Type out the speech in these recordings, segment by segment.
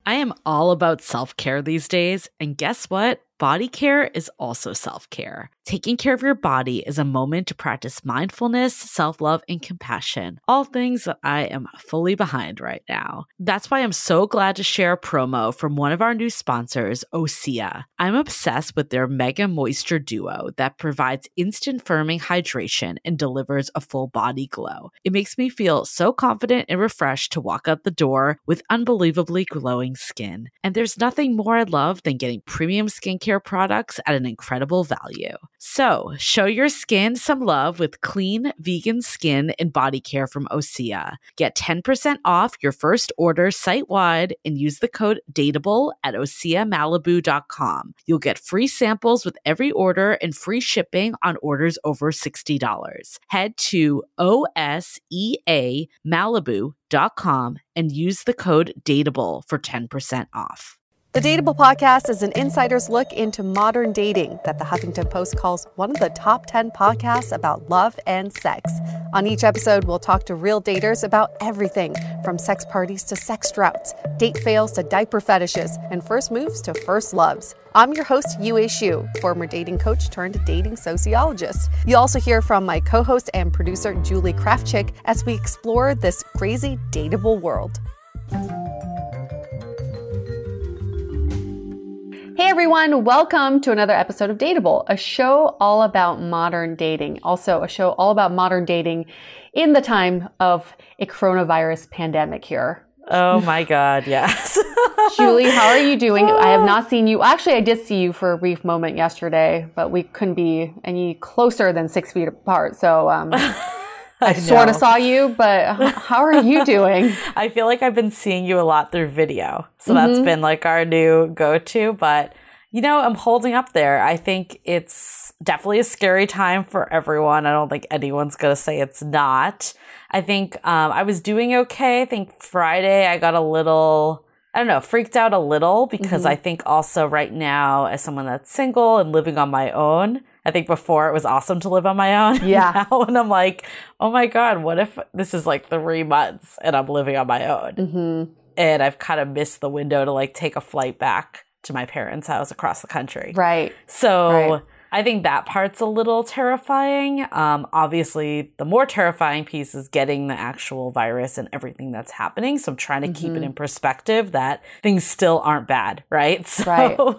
I am all about self-care these days, and guess what? Body care is also self-care. Taking care of your body is a moment to practice mindfulness, self-love, and compassion, all things that I am fully behind right now. That's why I'm so glad to share a promo from one of our new sponsors, Osea. I'm obsessed with their Mega Moisture Duo that provides instant firming hydration and delivers a full body glow. It makes me feel so confident and refreshed to walk out the door with unbelievably glowing skin. And there's nothing more I love than getting premium skincare products at an incredible value. So, show your skin some love with clean, vegan skin and body care from Osea. Get 10% off your first order site-wide and use the code DATEABLE at OseaMalibu.com. You'll get free samples with every order and free shipping on orders over $60. Head to OSEAMalibu.com and use the code DATEABLE for 10% off. The Dateable podcast is an insider's look into modern dating that the Huffington Post calls one of the top 10 podcasts about love and sex. On each episode, we'll talk to real daters about everything from sex parties to sex droughts, date fails to diaper fetishes, and first moves to first loves. I'm your host, Yue Xu, former dating coach turned dating sociologist. You'll also hear from my co-host and producer, Julie Krafchick, as we explore this crazy dateable world. Hey everyone, welcome to another episode of Dateable, a show all about modern dating. Also a show all about modern dating in the time of a coronavirus pandemic here. Oh my God, yes. Julie, how are you doing? I have not seen you. Actually, I did see you for a brief moment yesterday, but we couldn't be any closer than 6 feet apart. So I sort of saw you, but how are you doing? I feel like I've been seeing you a lot through video. So that's been like our new go-to. But, you know, I'm holding up there. I think it's definitely a scary time for everyone. I don't think anyone's going to say it's not. I think I was doing okay. I think Friday I got a little, I don't know, freaked out a little because I think also right now as someone that's single and living on my own, I think before it was awesome to live on my own. Yeah. Now, and I'm like, oh my God, what if this is like 3 months and I'm living on my own? And I've kind of missed the window to like take a flight back to my parents' house across the country. Right. So I think that part's a little terrifying. Obviously, the more terrifying piece is getting the actual virus and everything that's happening. So I'm trying to keep it in perspective that things still aren't bad, right? So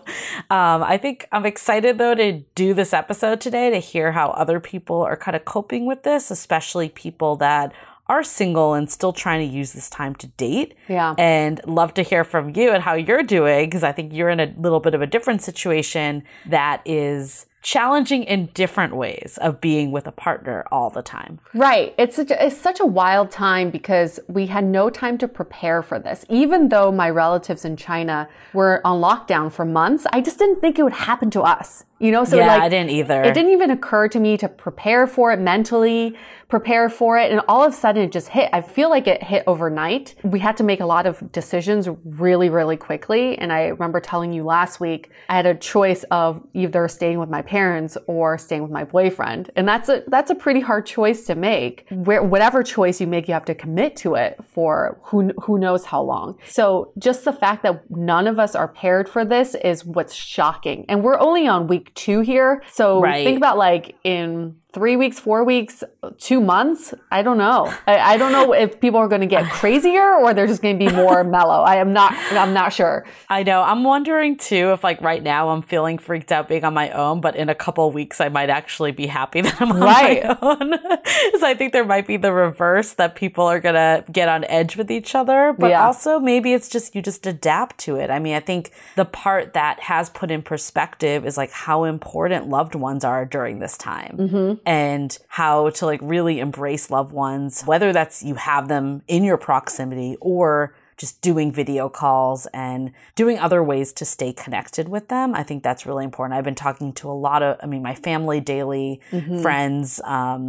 I think I'm excited, though, to do this episode today to hear how other people are kind of coping with this, especially people that are single and still trying to use this time to date. Yeah. And love to hear from you and how you're doing, because I think you're in a little bit of a different situation that is challenging in different ways of being with a partner all the time. Right. It's such a wild time because we had no time to prepare for this. Even though my relatives in China were on lockdown for months, I just didn't think it would happen to us. You know, so I didn't either. It didn't even occur to me to prepare for it mentally, prepare for it. And all of a sudden it just hit. I feel like it hit overnight. We had to make a lot of decisions really, really quickly. And I remember telling you last week, I had a choice of either staying with my parents or staying with my boyfriend. And that's a pretty hard choice to make. Whatever choice you make, you have to commit to it for who knows how long. So just the fact that none of us are paired for this is what's shocking. And we're only on week 2 here. So think about like in 3 weeks, 4 weeks, 2 months. I don't know. I don't know if people are going to get crazier or they're just going to be more mellow. I'm not sure. I know. I'm wondering too if like right now I'm feeling freaked out being on my own, but in a couple of weeks I might actually be happy that I'm on my own. So I think there might be the reverse, that people are going to get on edge with each other, but also maybe it's just you just adapt to it. I mean, I think the part that has put in perspective is like how important loved ones are during this time. And how to like really embrace loved ones, whether that's you have them in your proximity or just doing video calls and doing other ways to stay connected with them. I think that's really important. I've been talking to a lot of, my family daily, friends,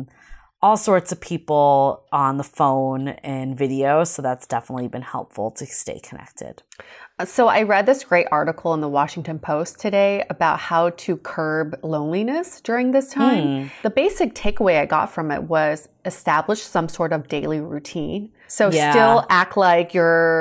all sorts of people on the phone and video. So that's definitely been helpful to stay connected. So I read this great article in the Washington Post today about how to curb loneliness during this time. The basic takeaway I got from it was establish some sort of daily routine. So still act like you're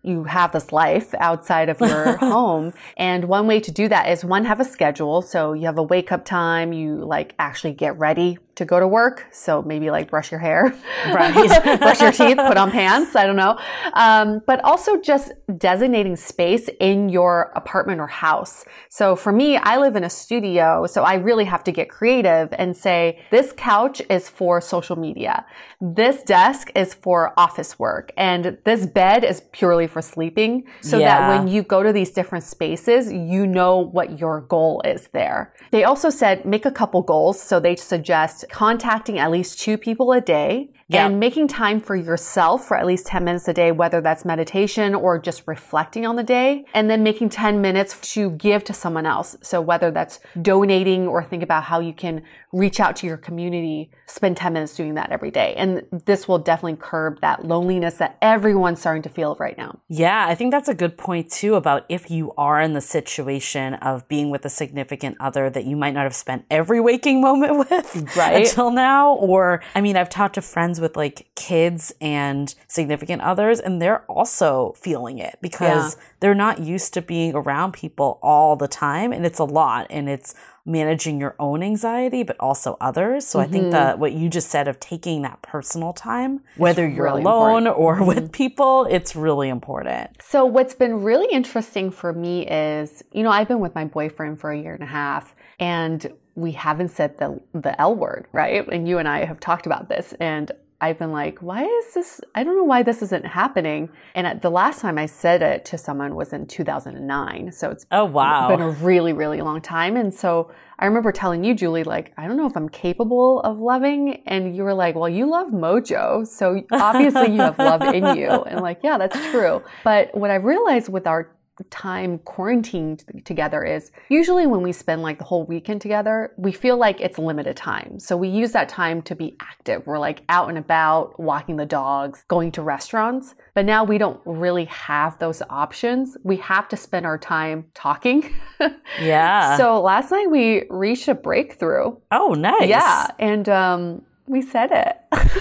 you have this life outside of your home. And one way to do that is one, have a schedule. So you have a wake up time, you like actually get ready to go to work. So maybe like brush your hair, right? Brush your teeth, put on pants. I don't know. But also just designating space in your apartment or house. So for me, I live in a studio, so I really have to get creative and say, this couch is for social media. This desk is for office work. And this bed is purely for sleeping. So that when you go to these different spaces, you know what your goal is there. They also said, make a couple goals. So they suggest contacting at least 2 people a day. And making time for yourself for at least 10 minutes a day, whether that's meditation or just reflecting on the day, and then making 10 minutes to give to someone else. So whether that's donating or think about how you can reach out to your community, spend 10 minutes doing that every day. And this will definitely curb that loneliness that everyone's starting to feel right now. Yeah, I think that's a good point too about if you are in the situation of being with a significant other that you might not have spent every waking moment with until now. Or, I mean, I've talked to friends with like kids and significant others, and they're also feeling it because they're not used to being around people all the time. And it's a lot, and it's managing your own anxiety, but also others. So I think that what you just said of taking that personal time, whether you're really alone or with people, it's really important. So what's been really interesting for me is, you know, I've been with my boyfriend for 1.5 years, and we haven't said the L word, right? And you and I have talked about this, and I've been like, why is this? I don't know why this isn't happening. And the last time I said it to someone was in 2009. So it's been a really, really long time. And so I remember telling you, Julie, like, I don't know if I'm capable of loving. And you were like, well, you love Mojo. So obviously you have love in you. And like, yeah, that's true. But what I realized with our time quarantined together is usually when we spend like the whole weekend together, we feel like it's limited time. So we use that time to be active. We're like out and about, walking the dogs, going to restaurants. But now we don't really have those options. We have to spend our time talking. So last night we reached a breakthrough. Oh, nice. Yeah. And we said it.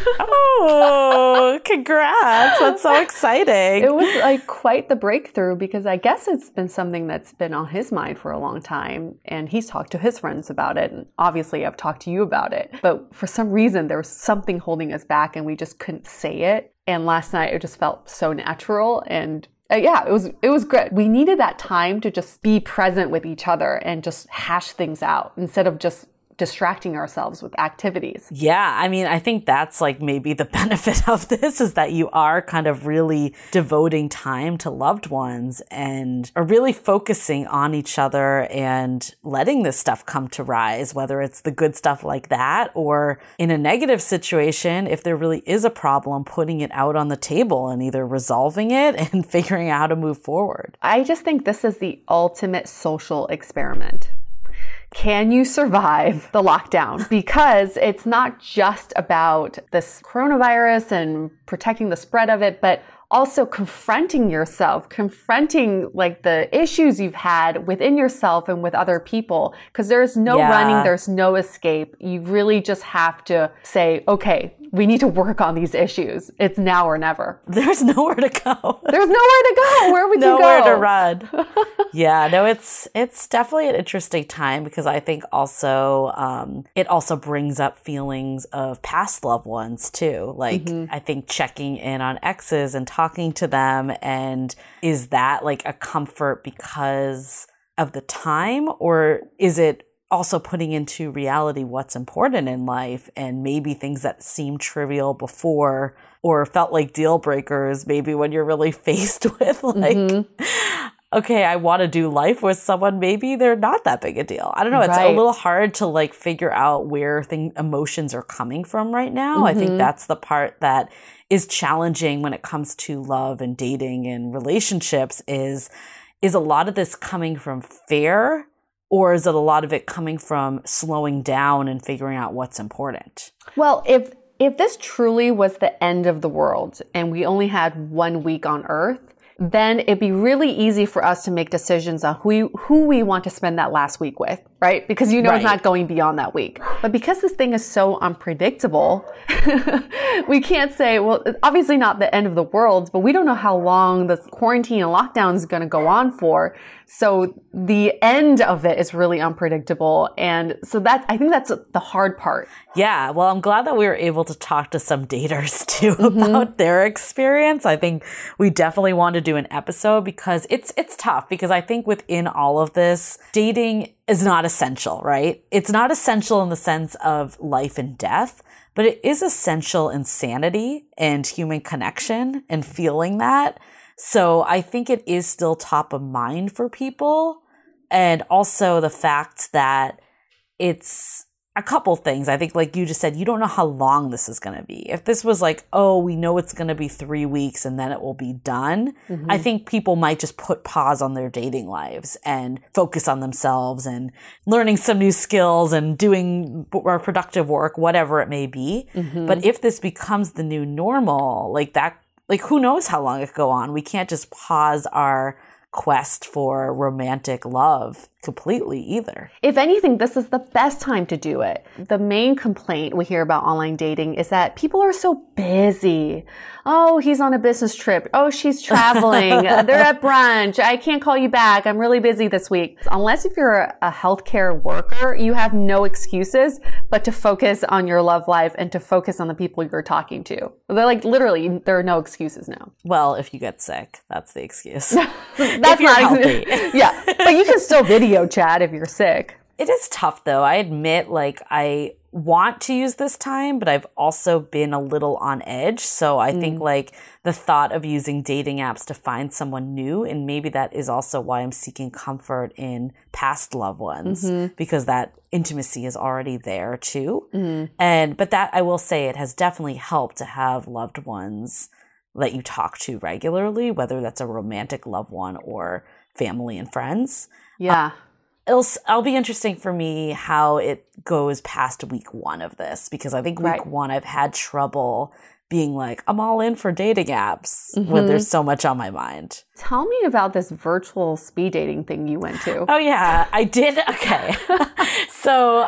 Oh, congrats. That's so exciting. It was like quite the breakthrough because I guess it's been something that's been on his mind for a long time. And he's talked to his friends about it. And obviously I've talked to you about it. But for some reason, there was something holding us back and we just couldn't say it. And last night it just felt so natural. And it was great. We needed that time to just be present with each other and just hash things out instead of just distracting ourselves with activities. Yeah, I mean, I think that's like maybe the benefit of this is that you are kind of really devoting time to loved ones and are really focusing on each other and letting this stuff come to rise, whether it's the good stuff like that or in a negative situation, if there really is a problem, putting it out on the table and either resolving it and figuring out how to move forward. I just think this is the ultimate social experiment. Can you survive the lockdown? Because it's not just about this coronavirus and protecting the spread of it, but also confronting yourself, confronting like the issues you've had within yourself and with other people. Because there's no running, there's no escape. You really just have to say, okay, we need to work on these issues. It's now or never. There's nowhere to go. There's nowhere to go. Where would you go? Nowhere to run. Yeah, no, it's definitely an interesting time because I think also it also brings up feelings of past loved ones too. Like I think checking in on exes and talking to them, and is that like a comfort because of the time, or is it also putting into reality what's important in life and maybe things that seemed trivial before or felt like deal breakers, maybe when you're really faced with like, okay, I want to do life with someone, maybe they're not that big a deal. I don't know. It's a little hard to like figure out where emotions are coming from right now. I think that's the part that is challenging when it comes to love and dating and relationships is a lot of this coming from fear, or is it a lot of it coming from slowing down and figuring out what's important? Well, if this truly was the end of the world and we only had 1 week on Earth, then it'd be really easy for us to make decisions on who we want to spend that last week with, right? Because it's not going beyond that week. But because this thing is so unpredictable, we can't say, well, obviously not the end of the world, but we don't know how long the quarantine and lockdown is going to go on for. So the end of it is really unpredictable. And so I think that's the hard part. Yeah. Well, I'm glad that we were able to talk to some daters too about their experience. I think we definitely want to do an episode because it's tough, because I think within all of this, dating is not essential, right? It's not essential in the sense of life and death, but it is essential in sanity and human connection and feeling that. So I think it is still top of mind for people. And also the fact that it's a couple things. I think, like you just said, you don't know how long this is going to be. If this was like, oh, we know it's going to be 3 weeks and then it will be done, I think people might just put pause on their dating lives and focus on themselves and learning some new skills and doing more productive work, whatever it may be. But if this becomes the new normal, like who knows how long it could go on? We can't just pause our quest for romantic love completely either. If anything, this is the best time to do it. The main complaint we hear about online dating is that people are so busy. Oh, he's on a business trip. Oh, she's traveling. They're at brunch. I can't call you back. I'm really busy this week. Unless if you're a healthcare worker, you have no excuses but to focus on your love life and to focus on the people you're talking to. They're like, literally, there are no excuses now. Well, if you get sick, that's the excuse. That's if you're healthy. Yeah, but you can still video chat if you're sick. It is tough though. I admit, like, I want to use this time, but I've also been a little on edge. So I think like the thought of using dating apps to find someone new, and maybe that is also why I'm seeking comfort in past loved ones, because that intimacy is already there too. But that, I will say, it has definitely helped to have loved ones that you talk to regularly, whether that's a romantic loved one or family and friends. Yeah. It'll be interesting for me how it goes past week 1 of this, because I think week 1 I've had trouble being like, I'm all in for dating apps when there's so much on my mind. Tell me about this virtual speed dating thing you went to. Oh yeah, I did. Okay. So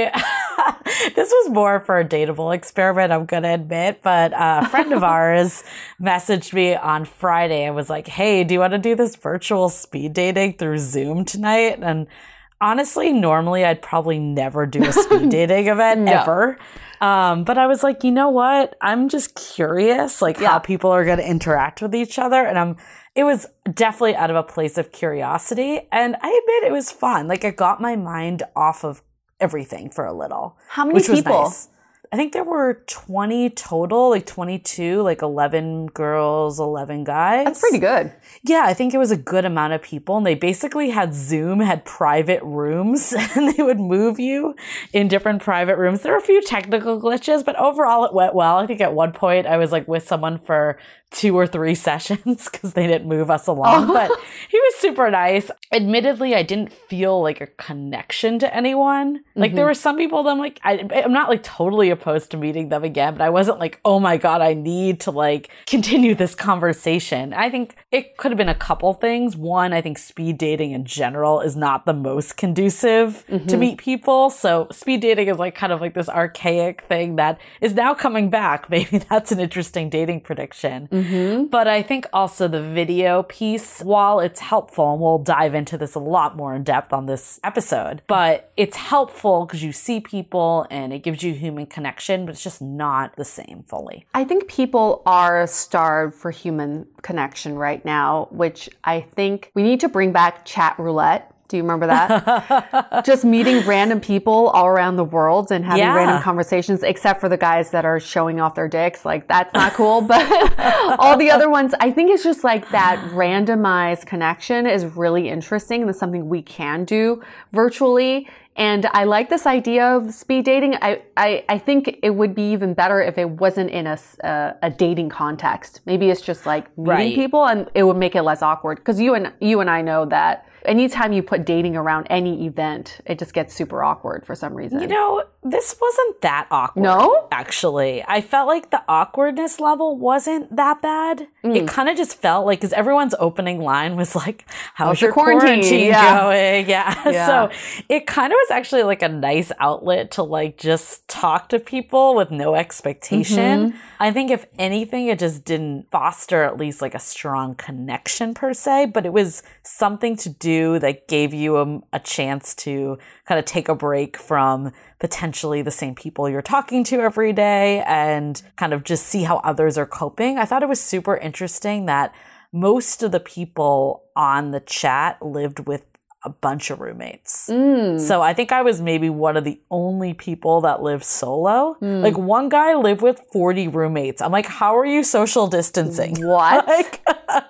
this was more for a dateable experiment, I'm going to admit, but a friend of ours messaged me on Friday and was like, hey, do you want to do this virtual speed dating through Zoom tonight? And honestly, normally I'd probably never do a speed dating event ever. But I was like, you know what? I'm just curious, like how people are going to interact with each other. And it was definitely out of a place of curiosity. And I admit it was fun. Like, it got my mind off of everything for a little. How many people? Nice. I think there were 20 total, like 22, like 11 girls, 11 guys. That's pretty good. Yeah, I think it was a good amount of people. And they basically had private rooms, and they would move you in different private rooms. There were a few technical glitches, but overall it went well. I think at one point I was like with someone for 2 or 3 sessions because they didn't move us along, but he was super nice. Admittedly, I didn't feel like a connection to anyone. Like there were some people that I'm like, I'm not like totally opposed to meeting them again, but I wasn't like, oh my God, I need to like continue this conversation. I think it could have been a couple things. One, I think speed dating in general is not the most conducive to meet people. So speed dating is like kind of like this archaic thing that is now coming back. Maybe that's an interesting dating prediction. But I think also the video piece, while it's helpful, and we'll dive into this a lot more in depth on this episode, but it's helpful because you see people and it gives you human connection, but it's just not the same fully. I think people are starved for human connection right now, which I think we need to bring back chat roulette. Do you remember that? Just meeting random people all around the world and having random conversations, except for the guys that are showing off their dicks. Like, that's not cool. But all the other ones, I think it's just like that randomized connection is really interesting. And it's something we can do virtually. And I like this idea of speed dating. I think it would be even better if it wasn't in a dating context. Maybe it's just like meeting people, and it would make it less awkward. Because you and I know that anytime you put dating around any event, it just gets super awkward for some reason. You know, this wasn't that awkward. No? Actually. I felt like the awkwardness level wasn't that bad. It kind of just felt like, because everyone's opening line was like, how's your quarantine going? Yeah. So it kind of was actually like a nice outlet to like just talk to people with no expectation. I think if anything, it just didn't foster at least like a strong connection per se, but it was something to do that gave you a chance to kind of take a break from potentially the same people you're talking to every day and kind of just see how others are coping. I thought it was super interesting that most of the people on the chat lived with a bunch of roommates. So I think I was maybe one of the only people that lived solo. Like one guy lived with 40 roommates. I'm like, how are you social distancing? What? Like,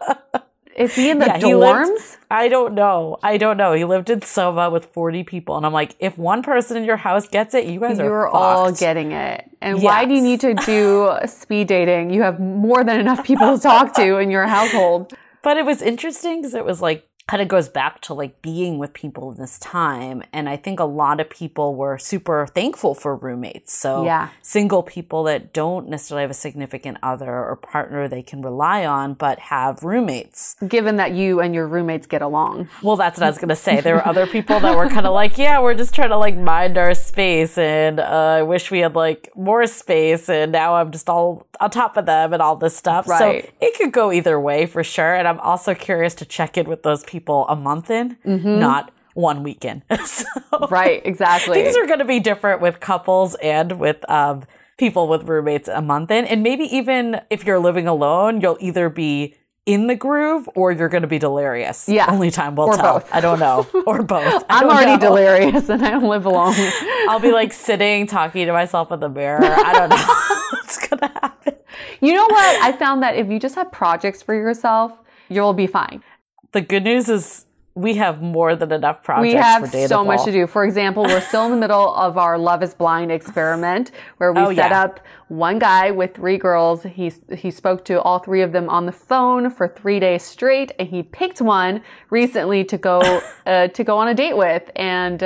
is he in the dorms? I don't know. He lived in Soma with 40 people. And I'm like, if one person in your house gets it, you guys You're are fucked. all getting it. And why do you need to do speed dating? You have more than enough people to talk to in your household. But it was interesting because it was like, kind of goes back to like being with people in this time. And I think a lot of people were super thankful for roommates. So single people that don't necessarily have a significant other or partner they can rely on, but have roommates. Given that you and your roommates get along. Well, that's what I was going to say. There were other people that were kind of like, yeah, we're just trying to like mind our space. And I wish we had like more space. And now I'm just all on top of them and all this stuff. Right. So it could go either way for sure. And I'm also curious to check in with those people a month in, not one weekend. So right, exactly. Things are going to be different with couples and with people with roommates a month in. And maybe even if you're living alone, you'll either be in the groove or you're going to be delirious. Yeah. Only time will or tell. Both. I don't know. Or both. I'm already delirious and I don't live alone. I'll be like sitting, talking to myself in the mirror. I don't know what's going to happen. You know what? I found that if you just have projects for yourself, you'll be fine. The good news is we have more than enough projects we have for Dateable. So much to do. For example, we're still in the middle of our Love is Blind experiment where we set up one guy with 3 girls. He spoke to all 3 of them on the phone for 3 days straight, and he picked one recently to go on a date with. And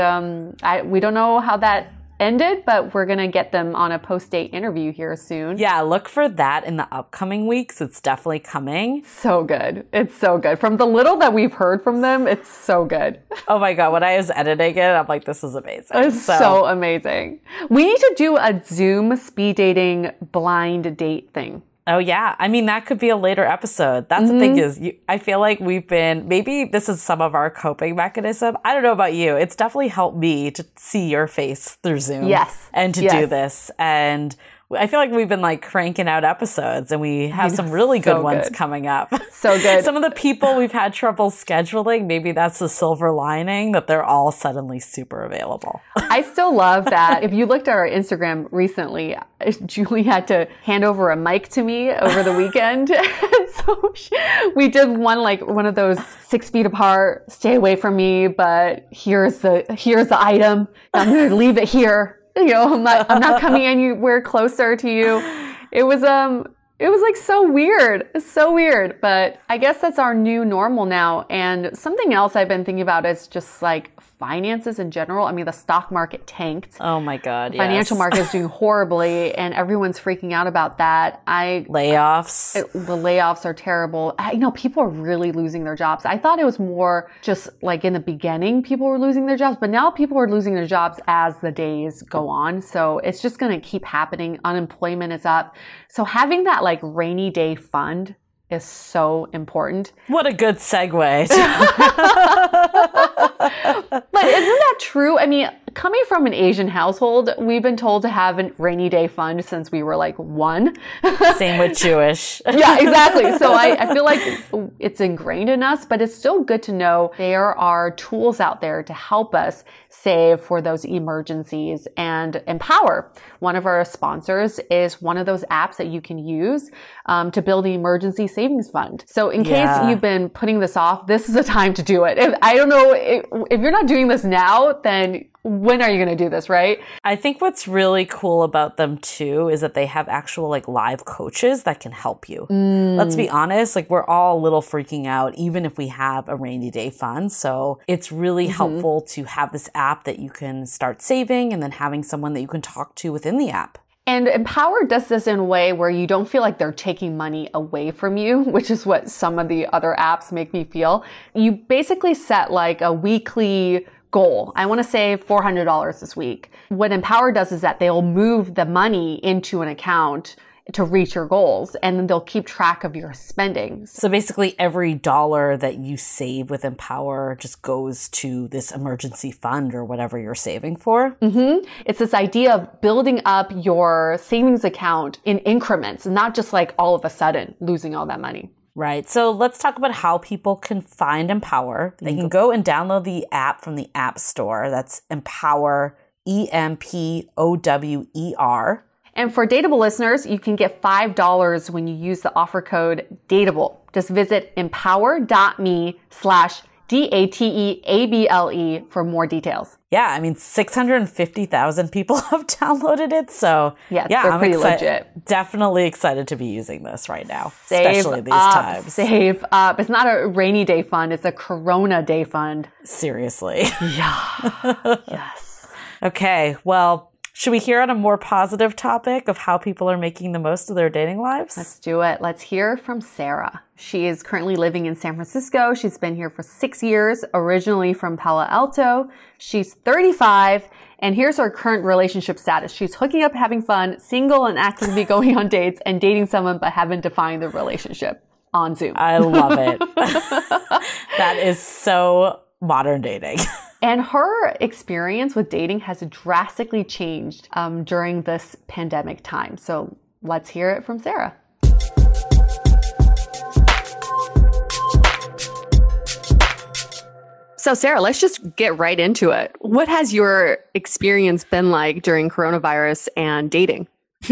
we don't know how that ended, but we're going to get them on a post-date interview here soon. Yeah, look for that in the upcoming weeks. It's definitely coming. So good. It's so good. From the little that we've heard from them, it's so good. Oh my God. When I was editing it, I'm like, this is amazing. It's so amazing. We need to do a Zoom speed dating blind date thing. Oh, yeah. I mean, that could be a later episode. That's the thing is, I feel like maybe this is some of our coping mechanism. I don't know about you. It's definitely helped me to see your face through Zoom. Yes. And to do this. And I feel like we've been like cranking out episodes and we have some really good ones coming up. So good. Some of the people we've had trouble scheduling, maybe that's the silver lining that they're all suddenly super available. I still love that. If you looked at our Instagram recently, Julie had to hand over a mic to me over the weekend. So we did one of those 6 feet apart, stay away from me, but here's the item. I'm going to leave it here. You know, I'm not coming anywhere closer to you. It was like so weird. It's so weird, but I guess that's our new normal now. And something else I've been thinking about is just like finances in general. I mean, the stock market tanked. Oh my God, yes. Financial market is doing horribly and everyone's freaking out about that. Layoffs. The layoffs are terrible. People are really losing their jobs. I thought it was more just like in the beginning, people were losing their jobs, but now people are losing their jobs as the days go on. So it's just going to keep happening. Unemployment is up. So having that like rainy day fund is so important. What a good segue. But isn't that true? I mean, coming from an Asian household, we've been told to have a rainy day fund since we were like 1. Same with Jewish. Yeah, exactly. So I feel like it's ingrained in us, but it's still good to know there are tools out there to help us save for those emergencies and Empower. One of our sponsors is one of those apps that you can use to build an emergency savings fund. So in case you've been putting this off, this is a time to do it. If you're not doing this now, then when are you going to do this, right? I think what's really cool about them too is that they have actual like live coaches that can help you. Let's be honest, like we're all a little freaking out even if we have a rainy day fund. So it's really helpful to have this app that you can start saving and then having someone that you can talk to within the app. And Empower does this in a way where you don't feel like they're taking money away from you, which is what some of the other apps make me feel. You basically set like a weekly goal. I want to save $400 this week. What Empower does is that they'll move the money into an account to reach your goals, and then they'll keep track of your spending. So basically every dollar that you save with Empower just goes to this emergency fund or whatever you're saving for. It's this idea of building up your savings account in increments, not just like all of a sudden losing all that money. Right. So let's talk about how people can find Empower. They can go and download the app from the App Store. That's Empower, EMPOWER. And for Dateable listeners, you can get $5 when you use the offer code DATEABLE. Just visit empower.me/DATEABLE for more details. Yeah, I mean, 650,000 people have downloaded it. So yeah, they're pretty legit. Definitely excited to be using this right now, Save especially these up, times. Save up. It's not a rainy day fund. It's a Corona day fund. Seriously. Yeah. Yes. Okay, well, should we hear on a more positive topic of how people are making the most of their dating lives? Let's do it. Let's hear from Sarah. She is currently living in San Francisco. She's been here for 6 years, originally from Palo Alto. She's 35, and here's her current relationship status. She's hooking up, having fun, single, and actively going on dates, and dating someone but haven't defined the relationship on Zoom. I love it. That is so modern dating. And her experience with dating has drastically changed during this pandemic time. So let's hear it from Sarah. So Sarah, let's just get right into it. What has your experience been like during coronavirus and dating?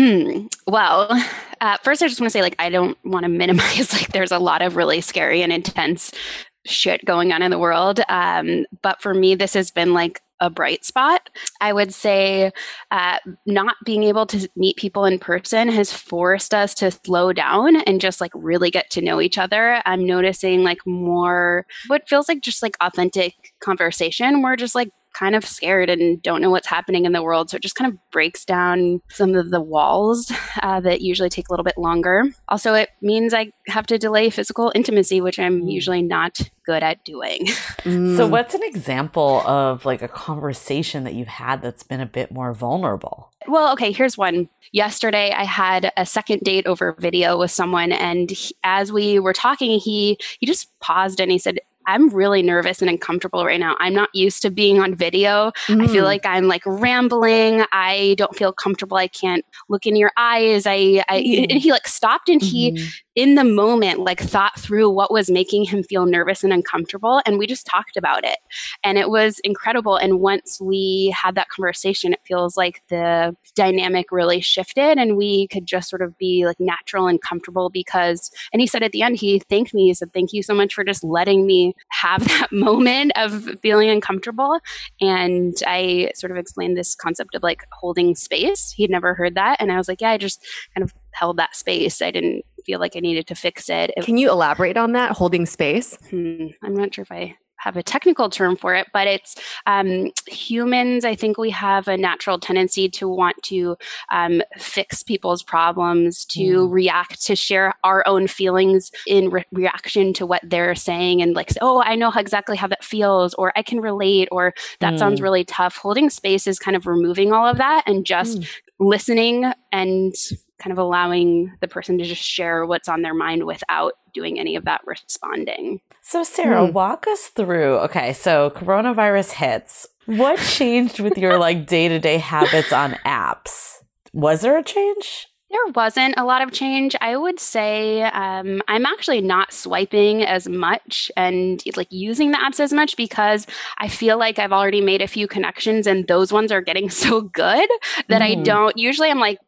Well, first I just want to say, like, I don't want to minimize, like, there's a lot of really scary and intense shit going on in the world. But for me, this has been like a bright spot. I would say not being able to meet people in person has forced us to slow down and just like really get to know each other. I'm noticing like more what feels like just like authentic conversation. We're just like kind of scared and don't know what's happening in the world. So it just kind of breaks down some of the walls that usually take a little bit longer. Also, it means I have to delay physical intimacy, which I'm usually not good at doing. So what's an example of like a conversation that you've had that's been a bit more vulnerable? Well, okay, here's one. Yesterday, I had a second date over video with someone, and as we were talking, he just paused and he said, I'm really nervous and uncomfortable right now. I'm not used to being on video. I feel like I'm like rambling. I don't feel comfortable. I can't look in your eyes. And he like stopped and he, in the moment, like thought through what was making him feel nervous and uncomfortable. And we just talked about it. And it was incredible. And once we had that conversation, it feels like the dynamic really shifted and we could just sort of be like natural and comfortable because, and he said at the end, he thanked me. He said, thank you so much for just letting me have that moment of feeling uncomfortable. And I sort of explained this concept of like holding space. He'd never heard that. And I was like, yeah, I just kind of held that space. I didn't feel like I needed to fix it. Can you elaborate on that, holding space? I'm not sure if I have a technical term for it, but it's humans. I think we have a natural tendency to want to fix people's problems, to react, to share our own feelings in reaction to what they're saying and like, oh, I know exactly how that feels, or I can relate, or that sounds really tough. Holding space is kind of removing all of that and just listening and kind of allowing the person to just share what's on their mind without doing any of that responding. So Sarah, walk us through, okay, so coronavirus hits. What changed with your like day-to-day habits on apps? Was there a change? There wasn't a lot of change. I would say I'm actually not swiping as much and like using the apps as much because I feel like I've already made a few connections and those ones are getting so good that I don't. Usually I'm like,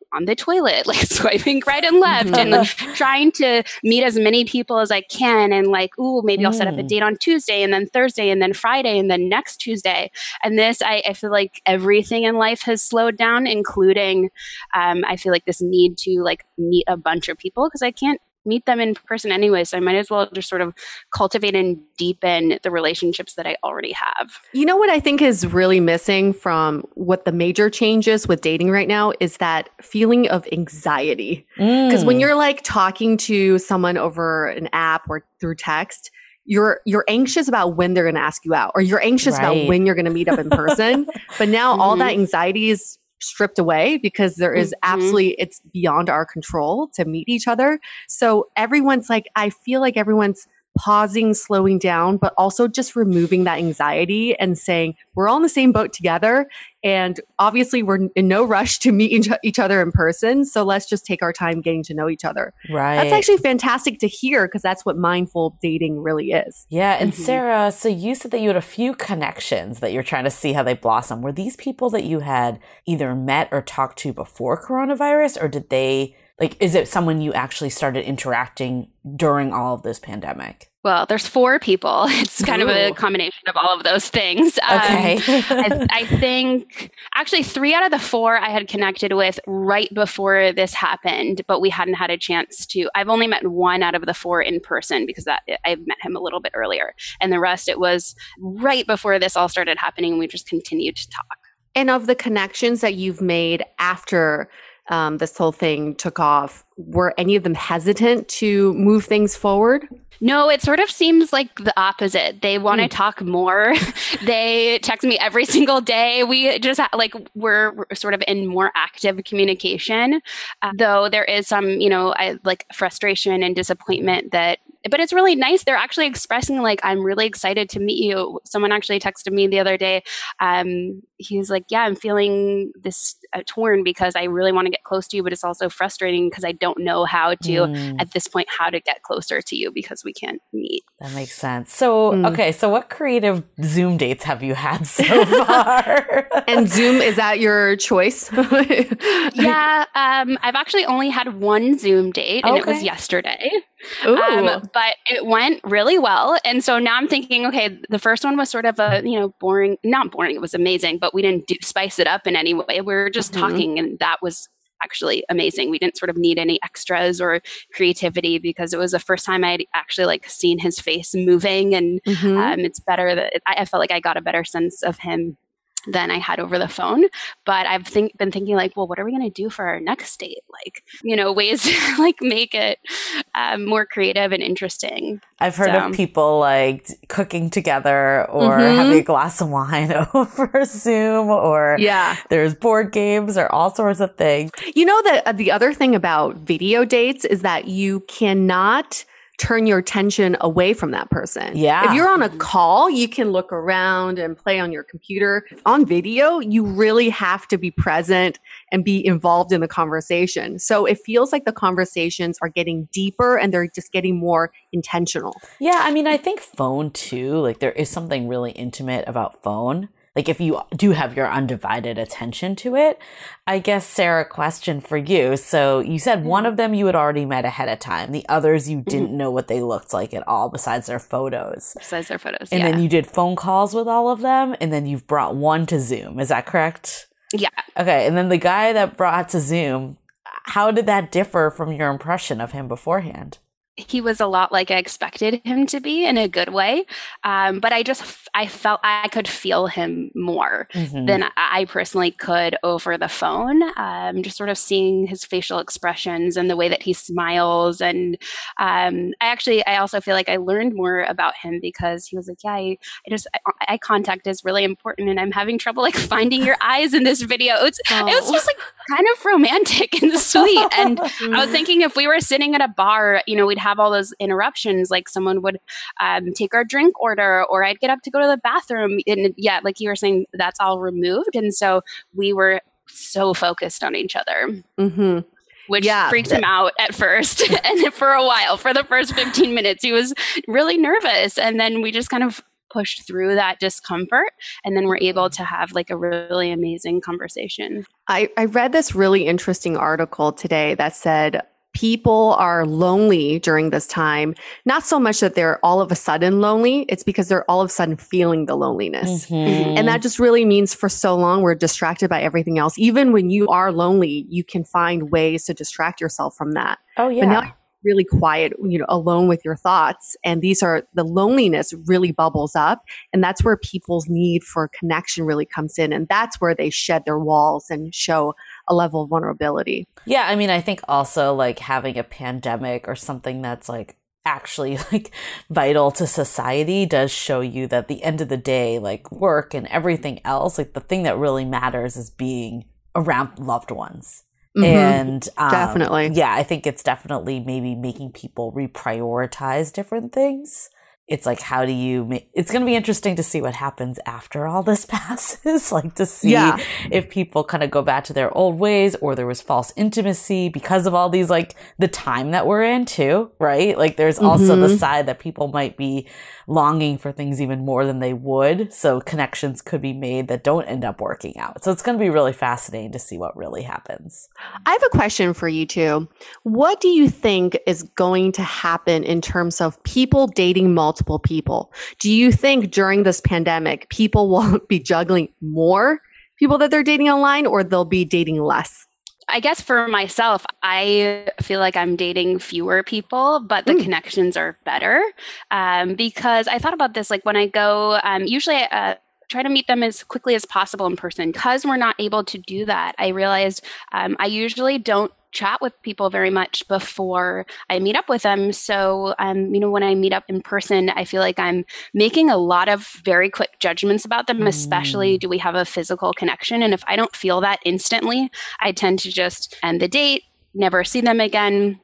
on the toilet, like swiping right and left and like, trying to meet as many people as I can. And like, ooh, maybe I'll set up a date on Tuesday and then Thursday and then Friday and then next Tuesday. And this, I feel like everything in life has slowed down, including I feel like this need to like meet a bunch of people because I can't meet them in person anyway. So I might as well just sort of cultivate and deepen the relationships that I already have. You know what I think is really missing from what the major changes with dating right now is that feeling of anxiety. Because when you're like talking to someone over an app or through text, you're anxious about when they're going to ask you out, or you're anxious about when you're going to meet up in person. But now all that anxiety is stripped away because there is absolutely, it's beyond our control to meet each other. So everyone's like, I feel like everyone's pausing, slowing down, but also just removing that anxiety and saying, we're all in the same boat together. And obviously we're in no rush to meet each other in person. So let's just take our time getting to know each other. Right. That's actually fantastic to hear because that's what mindful dating really is. Yeah. And Sarah, so you said that you had a few connections that you're trying to see how they blossom. Were these people that you had either met or talked to before coronavirus, or did they, like, is it someone you actually started interacting during all of this pandemic? Well, there's 4 people. It's kind of a combination of all of those things. Okay. I think actually 3 out of the 4 I had connected with right before this happened, but we hadn't had a chance to. I've only met 1 out of the 4 in person because I met him a little bit earlier. And the rest, it was right before this all started happening. We just continued to talk. And of the connections that you've made after this whole thing took off, were any of them hesitant to move things forward? No, it sort of seems like the opposite. They want to talk more. They text me every single day. We just we're sort of in more active communication, though there is some, frustration and disappointment but it's really nice. They're actually expressing like, I'm really excited to meet you. Someone actually texted me the other day. He was like, yeah, I'm feeling this torn because I really want to get close to you, but it's also frustrating because I don't know how to, at this point, how to get closer to you because we can't meet. That makes sense. So, okay. So what creative Zoom dates have you had so far? And Zoom, is that your choice? Yeah. I've actually only had 1 Zoom date and it was yesterday. But it went really well. And so now I'm thinking, okay, the first one was sort of a, boring, not boring. It was amazing, but we didn't spice it up in any way. We were just talking, and that was actually amazing. We didn't sort of need any extras or creativity because it was the first time I'd actually seen his face moving. And it's better that I felt like I got a better sense of him than I had over the phone. But I've been thinking well, what are we going to do for our next date? Ways to make it more creative and interesting. I've heard of people cooking together or having a glass of wine over Zoom, or there's board games or all sorts of things. You know that the other thing about video dates is that you cannot turn your attention away from that person. Yeah. If you're on a call, you can look around and play on your computer. On video, you really have to be present and be involved in the conversation. So it feels like the conversations are getting deeper and they're just getting more intentional. Yeah. I mean, I think phone too, there is something really intimate about phone. If you do have your undivided attention to it. I guess, Sarah, question for you. So you said one of them you had already met ahead of time. The others you didn't know what they looked like at all besides their photos. And then you did phone calls with all of them, and then you've brought one to Zoom. Is that correct? Yeah. Okay. And then the guy that brought to Zoom, how did that differ from your impression of him beforehand? He was a lot like I expected him to be in a good way. But I felt I could feel him more than I personally could over the phone. Just sort of seeing his facial expressions and the way that he smiles. And I also feel like I learned more about him because he was like, yeah, eye contact is really important. And I'm having trouble finding your eyes in this video. It was just kind of romantic and sweet. And I was thinking if we were sitting at a bar, we'd have all those interruptions, someone would take our drink order, or I'd get up to go to the bathroom, and like you were saying, that's all removed. And so we were so focused on each other, which freaked him out at first. And for a while, for the first 15 minutes, he was really nervous. And then we just kind of push through that discomfort, and then we're able to have like a really amazing conversation. I read this really interesting article today that said people are lonely during this time, not so much that they're all of a sudden lonely, it's because they're all of a sudden feeling the loneliness. Mm-hmm. And that just really means for so long we're distracted by everything else. Even when you are lonely, you can find ways to distract yourself from that. Oh, yeah. But now you're really quiet, alone with your thoughts. And the loneliness really bubbles up. And that's where people's need for connection really comes in. And that's where they shed their walls and show a level of vulnerability. Yeah, I mean, I think also like having a pandemic or something that's like actually like vital to society does show you that at the end of the day, like work and everything else, like the thing that really matters is being around loved ones. Mm-hmm. And definitely. Yeah, I think it's definitely maybe making people reprioritize different things. It's like, how do you it's going to be interesting to see what happens after all this passes, like to see if people kind of go back to their old ways or there was false intimacy because of all these, like the time that we're in too, right? Like there's also the side that people might be longing for things even more than they would. So connections could be made that don't end up working out. So it's going to be really fascinating to see what really happens. I have a question for you two. What do you think is going to happen in terms of people dating multiple people? Do you think during this pandemic, people will be juggling more people that they're dating online, or they'll be dating less? I guess for myself, I feel like I'm dating fewer people, but the connections are better because I thought about this, like when I go, usually I try to meet them as quickly as possible in person. Because we're not able to do that, I realized I usually don't chat with people very much before I meet up with them. So, when I meet up in person, I feel like I'm making a lot of very quick judgments about them, especially do we have a physical connection? And if I don't feel that instantly, I tend to just end the date, never see them again.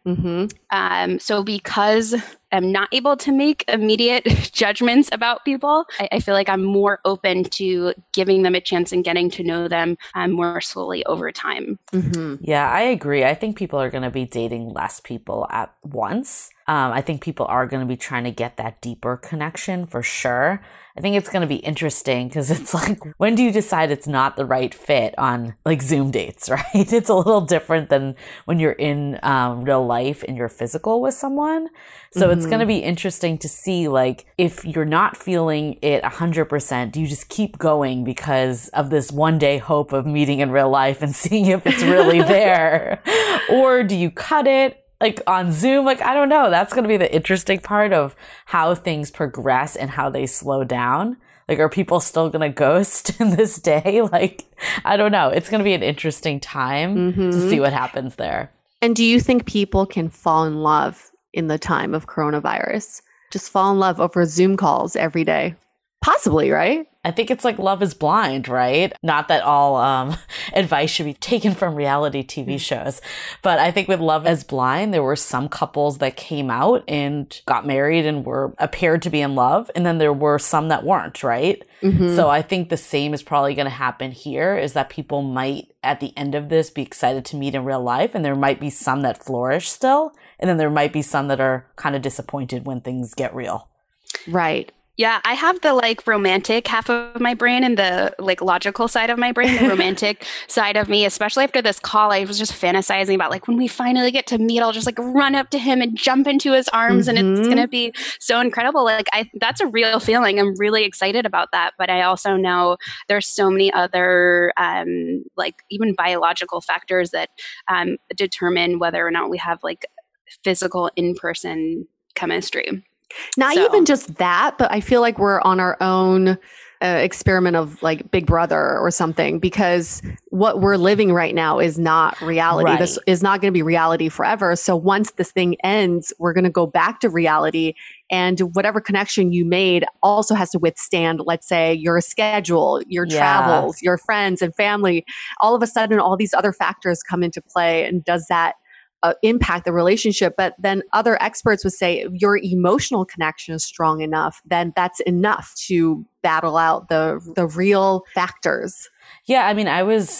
So because I'm not able to make immediate judgments about people, I feel like I'm more open to giving them a chance and getting to know them more slowly over time. Yeah, I agree. I think people are going to be dating less people at once. I think people are going to be trying to get that deeper connection for sure. I think it's going to be interesting because it's like, when do you decide it's not the right fit on like Zoom dates, right? It's a little different than when you're in real life and you're physical with someone. So it's going to be interesting to see, like, if you're not feeling it 100%, do you just keep going because of this one day hope of meeting in real life and seeing if it's really there? Or do you cut it? Like on Zoom, like, I don't know. That's going to be the interesting part of how things progress and how they slow down. Like, are people still going to ghost in this day? Like, I don't know. It's going to be an interesting time to see what happens there. And do you think people can fall in love in the time of coronavirus? Just fall in love over Zoom calls every day? Possibly, right? I think it's like Love is Blind, right? Not that all advice should be taken from reality TV shows. But I think with Love is Blind, there were some couples that came out and got married and appeared to be in love. And then there were some that weren't, right? So I think the same is probably going to happen here, is that people might, at the end of this, be excited to meet in real life. And there might be some that flourish still. And then there might be some that are kind of disappointed when things get real. Right. Yeah, I have the like romantic half of my brain and the like logical side of my brain, the romantic side of me, especially after this call. I was just fantasizing about like when we finally get to meet, I'll just like run up to him and jump into his arms and it's going to be so incredible. Like that's a real feeling. I'm really excited about that. But I also know there's so many other like even biological factors that determine whether or not we have like physical in-person chemistry. Not even just that, but I feel like we're on our own experiment of like Big Brother or something, because what we're living right now is not reality. Right. This is not going to be reality forever. So once this thing ends, we're going to go back to reality. And whatever connection you made also has to withstand, let's say, your schedule, your travels, your friends and family. All of a sudden, all these other factors come into play. And does that impact the relationship? But then other experts would say if your emotional connection is strong enough, then that's enough to battle out the real factors. Yeah, I mean, I was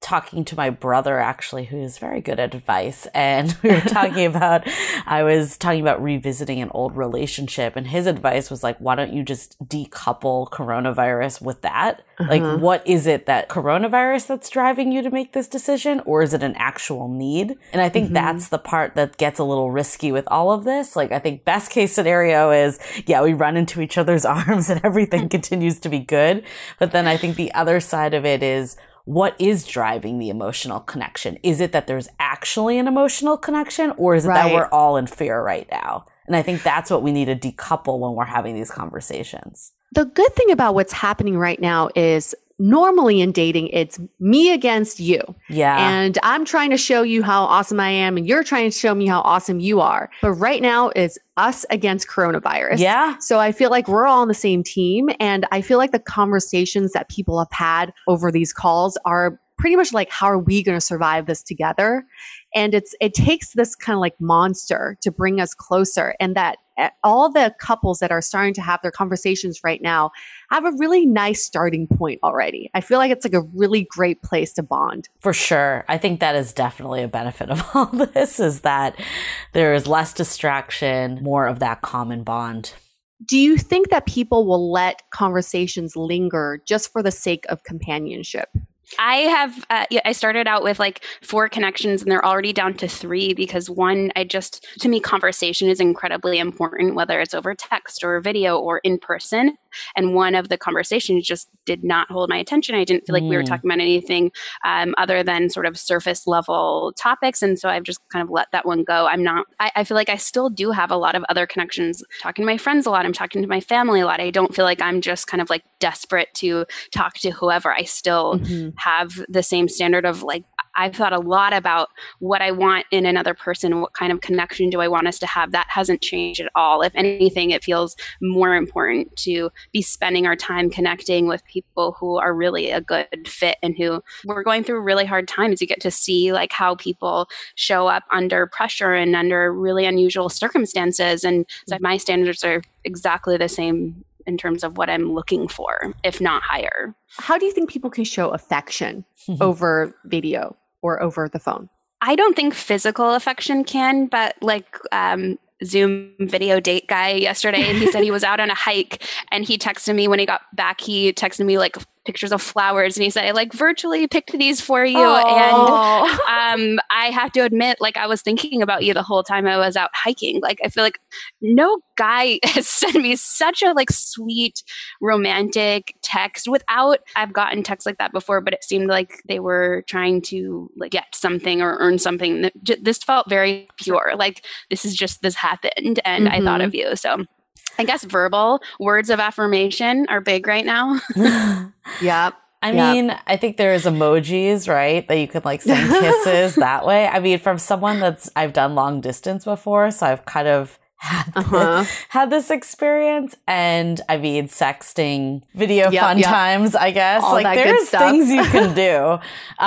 talking to my brother, actually, who is very good at advice. And we were I was talking about revisiting an old relationship. And his advice was like, why don't you just decouple coronavirus with that? Like, what is it that coronavirus that's driving you to make this decision? Or is it an actual need? And I think that's the part that gets a little risky with all of this. Like, I think best case scenario is, yeah, we run into each other's arms and everything continues to be good. But then I think the other side of it is, what is driving the emotional connection? Is it that there's actually an emotional connection, or is it that we're all in fear right now? And I think that's what we need to decouple when we're having these conversations. The good thing about what's happening right now is normally in dating, it's me against you. Yeah. And I'm trying to show you how awesome I am, and you're trying to show me how awesome you are. But right now, it's us against coronavirus. Yeah. So I feel like we're all on the same team. And I feel like the conversations that people have had over these calls are pretty much like, how are we going to survive this together? And it takes this kind of like monster to bring us closer. And that all the couples that are starting to have their conversations right now have a really nice starting point already. I feel like it's like a really great place to bond. For sure. I think that is definitely a benefit of all this, is that there is less distraction, more of that common bond. Do you think that people will let conversations linger just for the sake of companionship? I have, I started out with like 4 connections and they're already down to 3 because one, to me, conversation is incredibly important, whether it's over text or video or in person. And one of the conversations just did not hold my attention. I didn't feel like we were talking about anything other than sort of surface level topics. And so I've just kind of let that one go. I feel like I still do have a lot of other connections, talking to my friends a lot. I'm talking to my family a lot. I don't feel like I'm just kind of like desperate to talk to whoever. I still have the same standard of like, I've thought a lot about what I want in another person. What kind of connection do I want us to have? That hasn't changed at all. If anything, it feels more important to be spending our time connecting with people who are really a good fit and who we're going through really hard times. You get to see like how people show up under pressure and under really unusual circumstances. And so my standards are exactly the same in terms of what I'm looking for, if not higher. How do you think people can show affection over video or over the phone? I don't think physical affection can, but like Zoom video date guy yesterday, and he said he was out on a hike and he texted me when he got back. He texted me like pictures of flowers and he said, I like virtually picked these for you. Aww. And I have to admit, like I was thinking about you the whole time I was out hiking. Like I feel like no guy has sent me such a like sweet romantic text without, I've gotten texts like that before, but it seemed like they were trying to like get something or earn something. This felt very pure. Like this happened and I thought of you. So I guess verbal words of affirmation are big right now. Yep. I mean, I think there's emojis, right? That you could like send kisses that way. I mean, from someone I've done long distance before, so I've kind of had this experience. And I mean, sexting, video fun times, I guess. All like there's things you can do.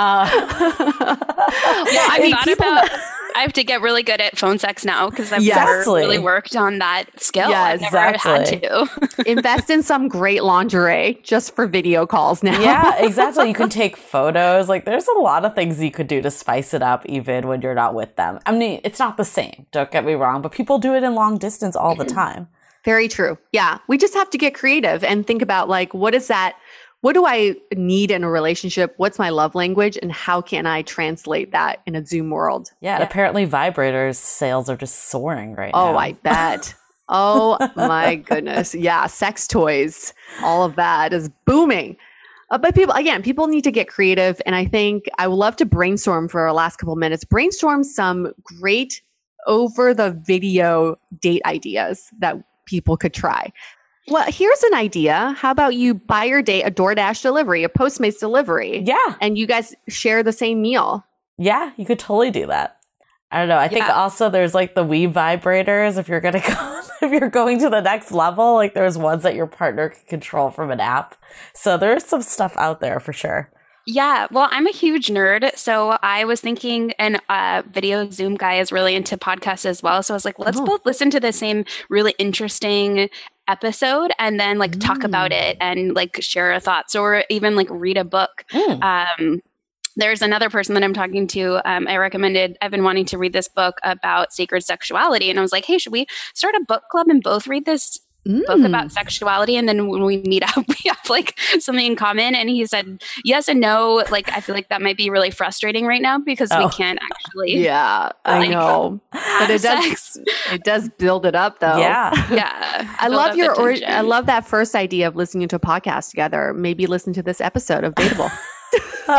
I have to get really good at phone sex now because I've never really worked on that skill. Yeah, I've never had to. Invest in some great lingerie just for video calls now. Yeah, exactly. You can take photos. Like there's a lot of things you could do to spice it up even when you're not with them. I mean, it's not the same, don't get me wrong, but people do it in long distance all the time. Very true. Yeah. We just have to get creative and think about like, what do I need in a relationship? What's my love language? And how can I translate that in a Zoom world? Yeah. And apparently vibrators sales are just soaring right now. Oh, I bet. Oh my goodness. Yeah. Sex toys, all of that is booming. But people need to get creative. And I think I would love to brainstorm for our last couple of minutes, brainstorm some great over the video date ideas that people could try. Well, here's an idea. How about you buy your date a DoorDash delivery, a Postmates delivery? Yeah. And you guys share the same meal. Yeah, you could totally do that. I don't know. I think also there's like the Wii vibrators. If you're going to the next level, like there's ones that your partner can control from an app. So there's some stuff out there for sure. Yeah, well, I'm a huge nerd. So I was thinking, and Video Zoom guy is really into podcasts as well. So I was like, let's both listen to the same really interesting episode and then like talk about it and like share our thoughts or even like read a book. there's another person that I'm talking to. I've been wanting to read this book about sacred sexuality. And I was like, hey, should we start a book club and both read this book about sexuality? And then when we meet up, we have like something in common. And he said yes and no. Like, I feel like that might be really frustrating right now because we can't actually. Yeah, I know. But it does build it up though. Yeah. Yeah. I love I love that first idea of listening to a podcast together. Maybe listen to this episode of Dateable. So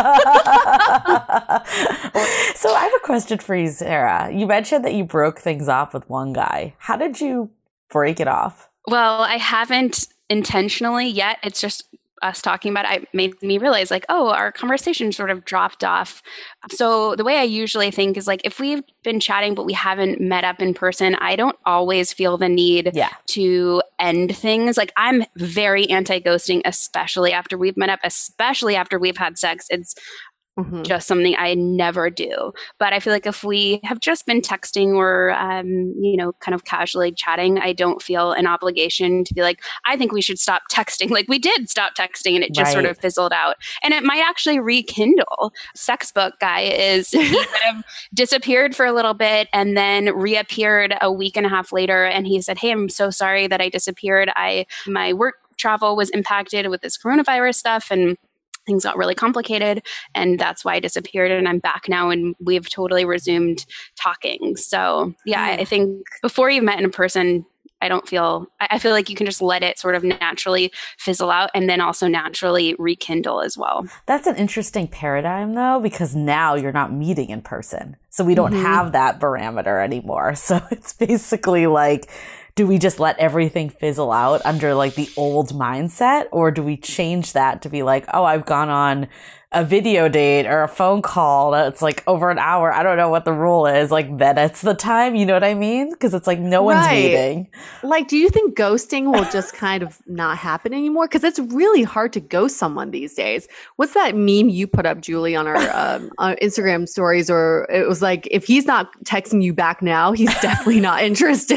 I have a question for you, Sarah. You mentioned that you broke things off with one guy. How did you break it off? Well, I haven't intentionally yet. It's just us talking about it made me realize like, oh, our conversation sort of dropped off. So the way I usually think is like, if we've been chatting, but we haven't met up in person, I don't always feel the need to end things. Like I'm very anti-ghosting, especially after we've met up, especially after we've had sex. It's just something I never do. But I feel like if we have just been texting or, kind of casually chatting, I don't feel an obligation to be like, I think we should stop texting. Like we did stop texting and it just sort of fizzled out. And it might actually rekindle. Sex book guy he kind of disappeared for a little bit and then reappeared a week and a half later. And he said, hey, I'm so sorry that I disappeared. My work travel was impacted with this coronavirus stuff and things got really complicated, and that's why I disappeared, and I'm back now, and we've totally resumed talking. So yeah, I think before you've met in person, I feel like you can just let it sort of naturally fizzle out and then also naturally rekindle as well. That's an interesting paradigm though, because now you're not meeting in person. So we don't have that parameter anymore. So it's basically like, do we just let everything fizzle out under like the old mindset? Or do we change that to be like, oh, I've gone on a video date or a phone call that's like over an hour. I don't know what the rule is. Like then it's the time, you know what I mean? Because it's like no one's meeting. Like, do you think ghosting will just kind of not happen anymore? Because it's really hard to ghost someone these days. What's that meme you put up, Julie, on our Instagram stories? Or it was like, if he's not texting you back now, he's definitely not interested.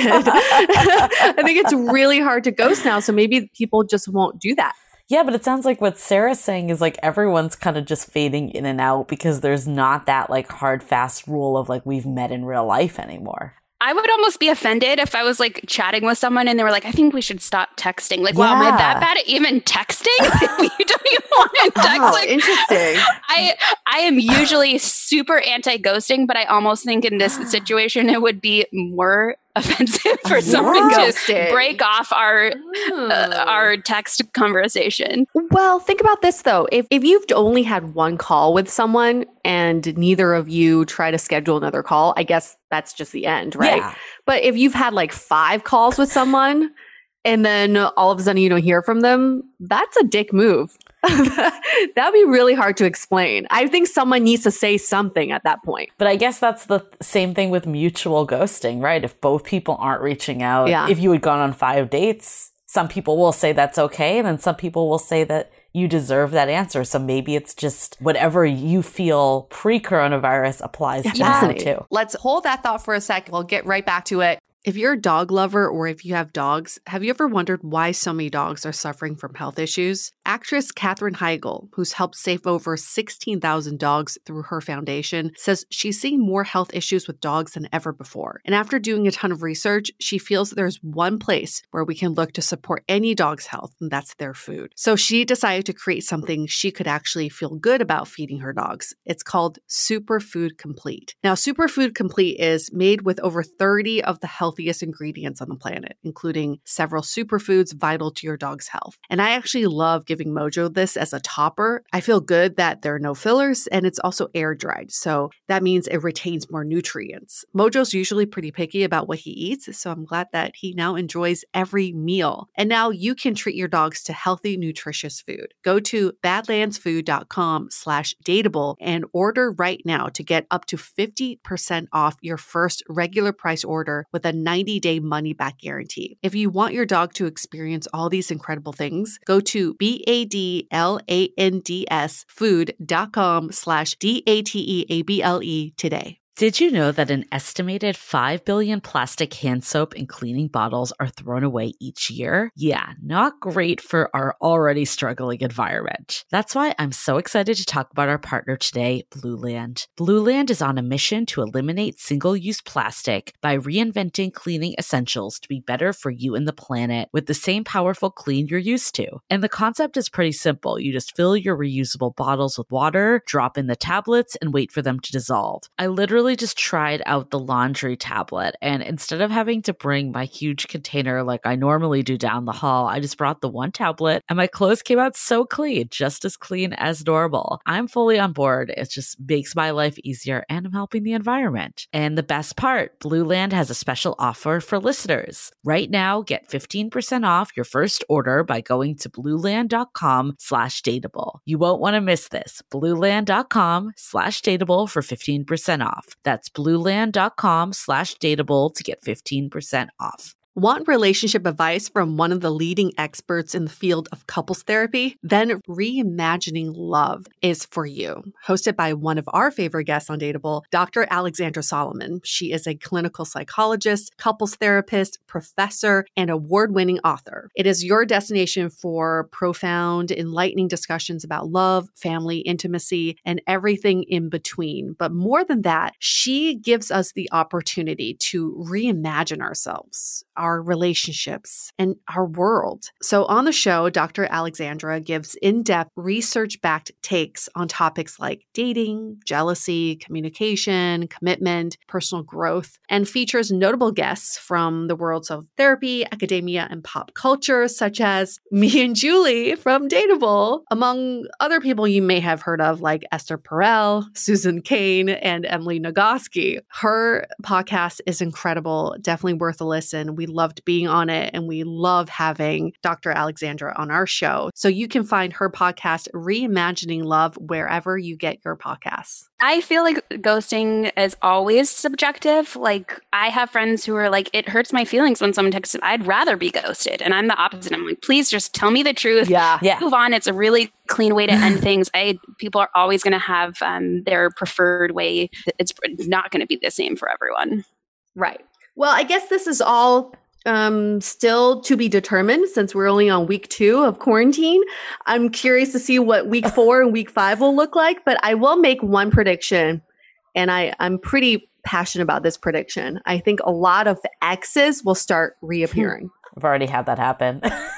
I think it's really hard to ghost now. So maybe people just won't do that. Yeah, but it sounds like what Sarah's saying is like everyone's kind of just fading in and out because there's not that like hard, fast rule of like we've met in real life anymore. I would almost be offended if I was like chatting with someone and they were like, I think we should stop texting. Like, wow, am I that bad at even texting? You don't even want to text. Like, interesting. I am usually super anti-ghosting, but I almost think in this situation it would be more offensive for someone to break off our text conversation. Well, think about this though. If you've only had one call with someone and neither of you try to schedule another call, I guess that's just the end, right? Yeah. But if you've had like 5 calls with someone and then all of a sudden you don't hear from them, that's a dick move. That'd be really hard to explain. I think someone needs to say something at that point. But I guess that's the same thing with mutual ghosting, right? If both people aren't reaching out, if you had gone on 5 dates, some people will say that's okay. And then some people will say that you deserve that answer. So maybe it's just whatever you feel pre-coronavirus applies to now too. Let's hold that thought for a sec. We'll get right back to it. If you're a dog lover or if you have dogs, have you ever wondered why so many dogs are suffering from health issues? Actress Katherine Heigl, who's helped save over 16,000 dogs through her foundation, says she's seeing more health issues with dogs than ever before. And after doing a ton of research, she feels there's one place where we can look to support any dog's health, and that's their food. So she decided to create something she could actually feel good about feeding her dogs. It's called Superfood Complete. Now, Superfood Complete is made with over 30 of the healthiest ingredients on the planet, including several superfoods vital to your dog's health. And I actually love giving Mojo this as a topper. I feel good that there are no fillers and it's also air dried. So that means it retains more nutrients. Mojo's usually pretty picky about what he eats, so I'm glad that he now enjoys every meal. And now you can treat your dogs to healthy, nutritious food. Go to badlandsfood.com/dateable and order right now to get up to 50% off your first regular price order with a 90-day money-back guarantee. If you want your dog to experience all these incredible things, go to badlandsfood.com/dateable today. Did you know that an estimated 5 billion plastic hand soap and cleaning bottles are thrown away each year? Yeah, not great for our already struggling environment. That's why I'm so excited to talk about our partner today, Blueland. Blueland is on a mission to eliminate single-use plastic by reinventing cleaning essentials to be better for you and the planet with the same powerful clean you're used to. And the concept is pretty simple. You just fill your reusable bottles with water, drop in the tablets, and wait for them to dissolve. I literally just tried out the laundry tablet, and instead of having to bring my huge container like I normally do down the hall, I just brought the one tablet and my clothes came out so clean, just as clean as normal. I'm fully on board. It just makes my life easier and I'm helping the environment. And the best part, Blueland has a special offer for listeners. Right now, get 15% off your first order by going to blueland.com/dateable. You won't want to miss this. blueland.com/dateable for 15% off. That's blueland.com/dateable to get 15% off. Want relationship advice from one of the leading experts in the field of couples therapy? Then Reimagining Love is for you. Hosted by one of our favorite guests on Dateable, Dr. Alexandra Solomon. She is a clinical psychologist, couples therapist, professor, and award-winning author. It is your destination for profound, enlightening discussions about love, family, intimacy, and everything in between. But more than that, she gives us the opportunity to reimagine ourselves, our relationships, and our world. So on the show, Dr. Alexandra gives in-depth research-backed takes on topics like dating, jealousy, communication, commitment, personal growth, and features notable guests from the worlds of therapy, academia, and pop culture, such as me and Julie from Dateable, among other people you may have heard of like Esther Perel, Susan Cain, and Emily Nagoski. Her podcast is incredible, definitely worth a listen. We loved being on it, and we love having Dr. Alexandra on our show. So you can find her podcast, Reimagining Love, wherever you get your podcasts. I feel like ghosting is always subjective. Like, I have friends who are like, it hurts my feelings when someone texts me. I'd rather be ghosted. And I'm the opposite. I'm like, please just tell me the truth. Yeah. Move on. It's a really clean way to end things. People are always going to have their preferred way. It's not going to be the same for everyone. Right. Well, I guess this is all still to be determined since we're only on week 2 of quarantine. I'm curious to see what week 4 and week 5 will look like, but I will make one prediction, and I'm pretty passionate about this prediction. I think a lot of exes will start reappearing. I've already had that happen.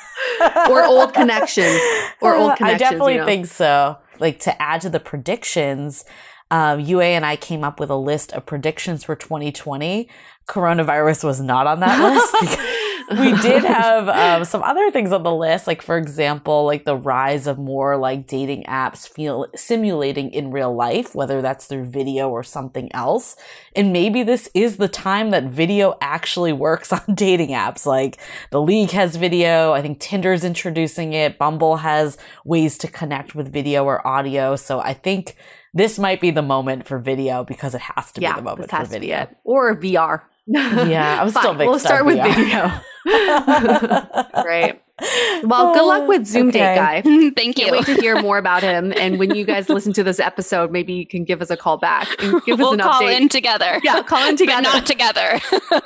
Or old connections. I definitely think so. Like, to add to the predictions, UA and I came up with a list of predictions for 2020. Coronavirus was not on that list. We did have some other things on the list, like, for example, like the rise of more like dating apps simulating in real life, whether that's through video or something else. And maybe this is the time that video actually works on dating apps. Like, The League has video. I think Tinder's introducing it. Bumble has ways to connect with video or audio. So I think this might be the moment for video, because it has to be the moment for video. Or VR. Yeah, I'm still big. We'll start with video. Great. Well, good luck with Zoom Date Guy. Thank you. Can't wait to hear more about him. And when you guys listen to this episode, maybe you can give us a call back and give us an update. We'll call in together. Yeah, call in together. But not together.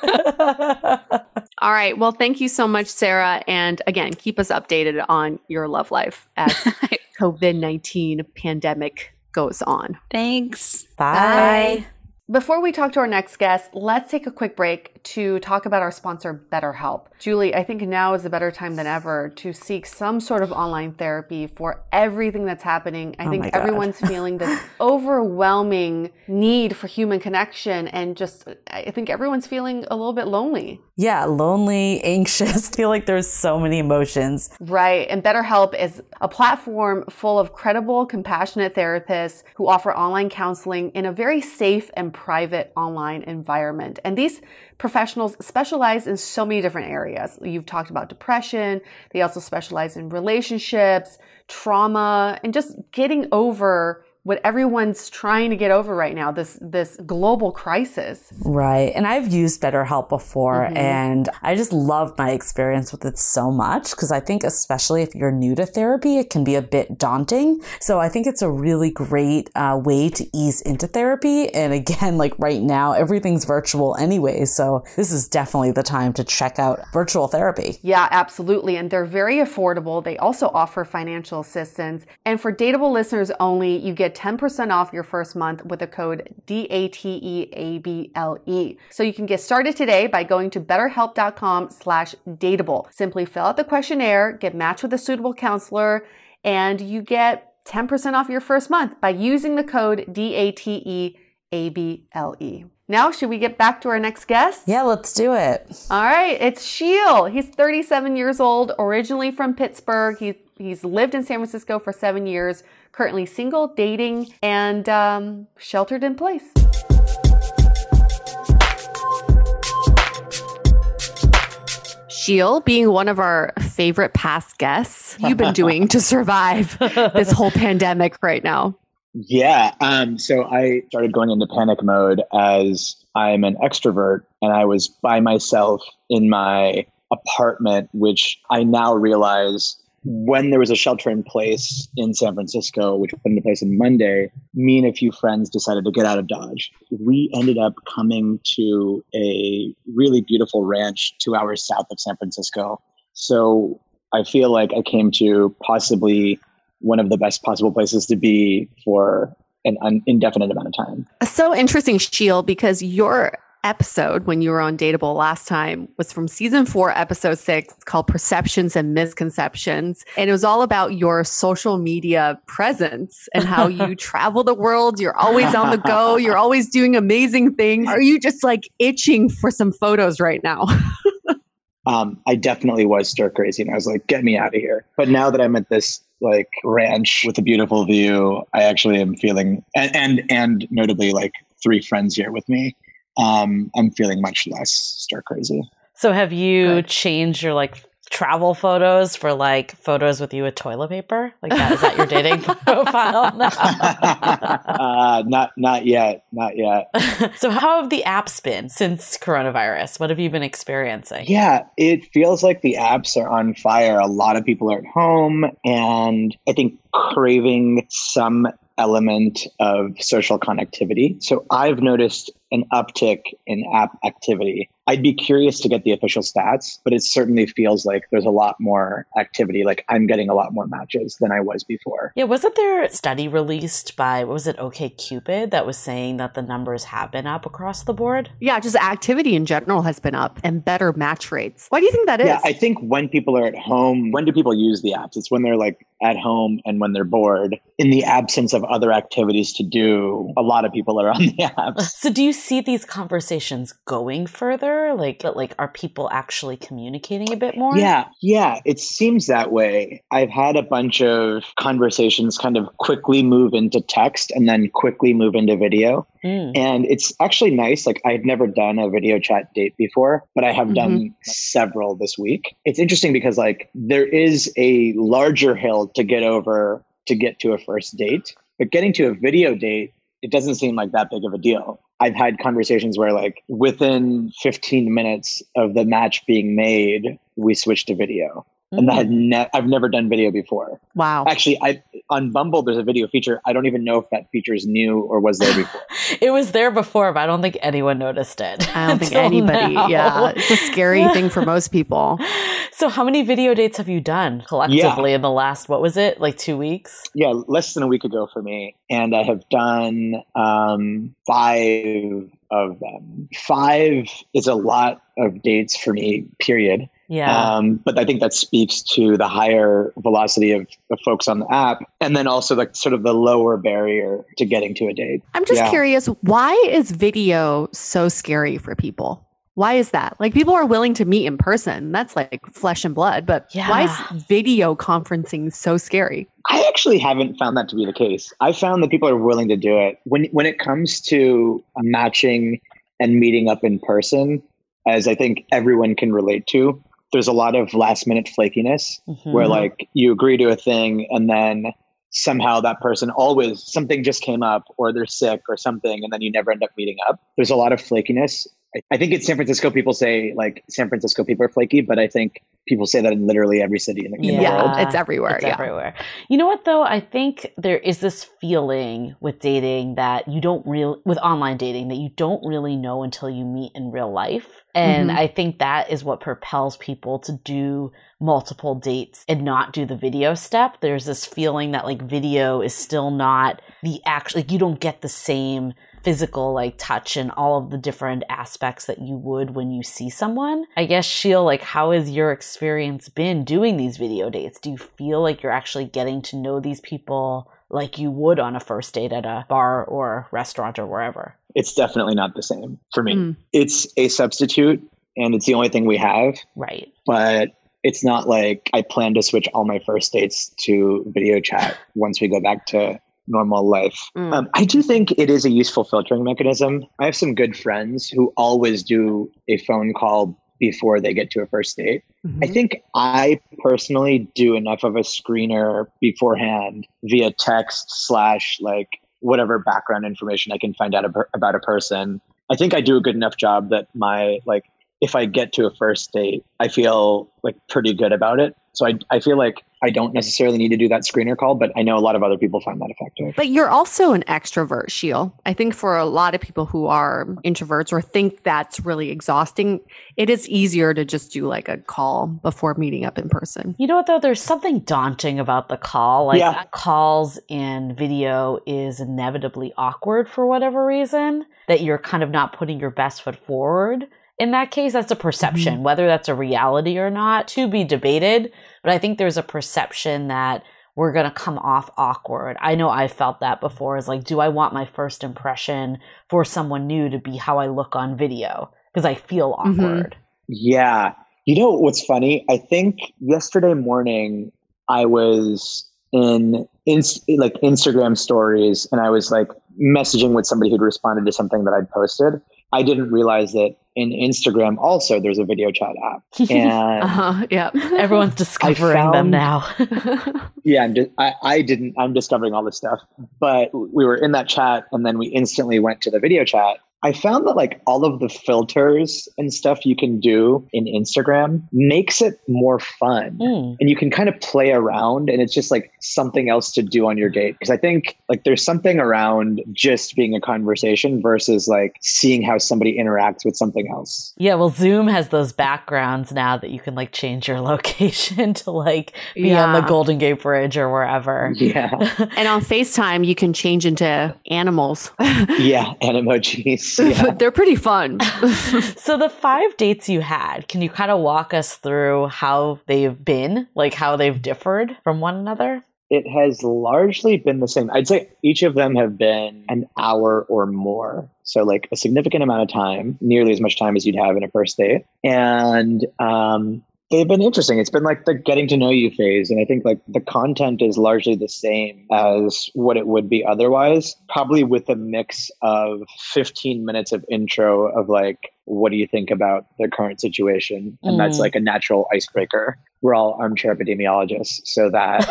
All right. Well, thank you so much, Sarah. And again, keep us updated on your love life as COVID-19 pandemic goes on. Thanks. Bye. Before we talk to our next guest, let's take a quick break to talk about our sponsor, BetterHelp. Julie, I think now is a better time than ever to seek some sort of online therapy for everything that's happening. I think everyone's feeling this overwhelming need for human connection, and just, I think everyone's feeling a little bit lonely. Yeah, lonely, anxious, feel like there's so many emotions. Right. And BetterHelp is a platform full of credible, compassionate therapists who offer online counseling in a very safe and private online environment. And these professionals specialize in so many different areas. You've talked about depression. They also specialize in relationships, trauma, and just getting over what everyone's trying to get over right now, this global crisis. Right. And I've used BetterHelp before, and I just love my experience with it so much, because I think especially if you're new to therapy, it can be a bit daunting. So I think it's a really great way to ease into therapy. And again, like right now, everything's virtual anyway. So this is definitely the time to check out virtual therapy. Yeah, absolutely. And they're very affordable. They also offer financial assistance. And for Dateable listeners only, you get 10% off your first month with the code DATEABLE. So you can get started today by going to betterhelp.com/dateable. Simply fill out the questionnaire, get matched with a suitable counselor, and you get 10% off your first month by using the code DATEABLE. Now, should we get back to our next guest? Yeah, let's do it. All right, it's Sheil. He's 37 years old, originally from Pittsburgh. He's lived in San Francisco for 7 years, currently single, dating, and sheltered in place. Sheil, being one of our favorite past guests, you've been doing to survive this whole pandemic right now? Yeah. So I started going into panic mode as I'm an extrovert, and I was by myself in my apartment, which I now realize when there was a shelter in place in San Francisco, which went into place on Monday, me and a few friends decided to get out of Dodge. We ended up coming to a really beautiful ranch 2 hours south of San Francisco. So I feel like I came to possibly one of the best possible places to be for an indefinite amount of time. So interesting, Sheil, because your episode when you were on Dateable last time was from season 4, episode 6, called Perceptions and Misconceptions. And it was all about your social media presence and how you travel the world. You're always on the go. You're always doing amazing things. Are you just like itching for some photos right now? I definitely was stir crazy, and I was like, get me out of here. But now that I'm at this like ranch with a beautiful view, I actually am feeling, and notably like 3 friends here with me, I'm feeling much less stir crazy. So have you changed your like travel photos for like photos with you with toilet paper? Like that, is that your dating profile? Not yet. So how have the apps been since coronavirus? What have you been experiencing? Yeah, it feels like the apps are on fire. A lot of people are at home, and I think craving some element of social connectivity. So I've noticed an uptick in app activity. I'd be curious to get the official stats, but it certainly feels like there's a lot more activity. Like I'm getting a lot more matches than I was before. Yeah, wasn't there a study released by, what was it, OkCupid, that was saying that the numbers have been up across the board? Yeah, just activity in general has been up and better match rates. Why do you think that is? Yeah, I think when people are at home, when do people use the apps? It's when they're like at home and when they're bored. In the absence of other activities to do, a lot of people are on the apps. So do you see these conversations going further? Like are people actually communicating a bit more? Yeah, it seems that way. I've had a bunch of conversations kind of quickly move into text and then quickly move into video. And it's actually nice. Like I had never done a video chat date before, but I have done several this week. It's interesting because like there is a larger hill to get over to get to a first date, but getting to a video date, it doesn't seem like that big of a deal. I've had conversations where like within 15 minutes of the match being made, we switched to video. And I've never done video before. Wow. Actually, on Bumble, there's a video feature. I don't even know if that feature is new or was there before. It was there before, but I don't think anyone noticed it. I don't think anybody. Now. Yeah. It's a scary thing for most people. So how many video dates have you done collectively in the last, what was it, like 2 weeks? Yeah, less than a week ago for me. And I have done 5 of them. 5 is a lot of dates for me, period. Yeah. But I think that speaks to the higher velocity of folks on the app, and then also like sort of the lower barrier to getting to a date. I'm just curious, why is video so scary for people? Why is that? Like people are willing to meet in person. That's like flesh and blood. But why is video conferencing so scary? I actually haven't found that to be the case. I found that people are willing to do it. When it comes to matching and meeting up in person, as I think everyone can relate to, there's a lot of last minute flakiness where like you agree to a thing and then somehow that person always, something just came up or they're sick or something, and then you never end up meeting up. There's a lot of flakiness. I think in San Francisco, people say like San Francisco people are flaky, but I think people say that in literally every city in the world. It's everywhere. It's everywhere. You know what, though? I think there is this feeling with dating that you don't really, with online dating, that you don't really know until you meet in real life. And I think that is what propels people to do multiple dates and not do the video step. There's this feeling that like video is still not the actual, like you don't get the same physical like touch and all of the different aspects that you would when you see someone. I guess, Sheil, like how has your experience been doing these video dates? Do you feel like you're actually getting to know these people like you would on a first date at a bar or restaurant or wherever? It's definitely not the same for me. It's a substitute and it's the only thing we have. Right. But it's not like I plan to switch all my first dates to video chat once we go back to normal life. I do think it is a useful filtering mechanism. I have some good friends who always do a phone call before they get to a first date. I think I personally do enough of a screener beforehand via text / like whatever background information I can find out about a person. I think I do a good enough job that if I get to a first date, I feel like pretty good about it. So I feel like I don't necessarily need to do that screener call, but I know a lot of other people find that effective. But you're also an extrovert, Sheil. I think for a lot of people who are introverts or think that's really exhausting, it is easier to just do like a call before meeting up in person. You know what, though? There's something daunting about the call. Like calls and video is inevitably awkward for whatever reason, that you're kind of not putting your best foot forward. In that case, that's a perception. Whether that's a reality or not, to be debated. But I think there's a perception that we're going to come off awkward. I know I felt that before. Is like, do I want my first impression for someone new to be how I look on video? Because I feel awkward. Yeah. You know what's funny? I think yesterday morning I was in Instagram stories and I was like messaging with somebody who'd responded to something that I'd posted. I didn't realize that in Instagram also there's a video chat app. And everyone's discovering them now. I'm discovering all this stuff. But we were in that chat and then we instantly went to the video chat. I found that like all of the filters and stuff you can do in Instagram makes it more fun. And you can kind of play around and it's just like something else to do on your date. Because I think like there's something around just being a conversation versus like seeing how somebody interacts with something else. Yeah, well, Zoom has those backgrounds now that you can like change your location to like be on the Golden Gate Bridge or wherever. Yeah. And on FaceTime, you can change into animals. Yeah, animojis. Yeah. They're pretty fun. So the 5 dates you had, can you kind of walk us through how they've been, like how they've differed from one another? It has largely been the same. I'd say each of them have been an hour or more. So like a significant amount of time, nearly as much time as you'd have in a first date. And they've been interesting. It's been like the getting to know you phase. And I think like the content is largely the same as what it would be otherwise, probably with a mix of 15 minutes of intro of like, what do you think about the current situation? And that's like a natural icebreaker. We're all armchair epidemiologists. So that,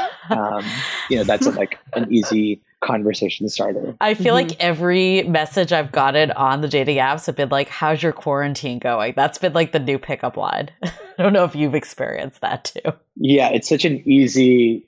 that's like an easy conversation starter. I feel like every message I've gotten on the dating apps have been like, how's your quarantine going? That's been like the new pickup line. I don't know if you've experienced that too. Yeah, it's such an easy,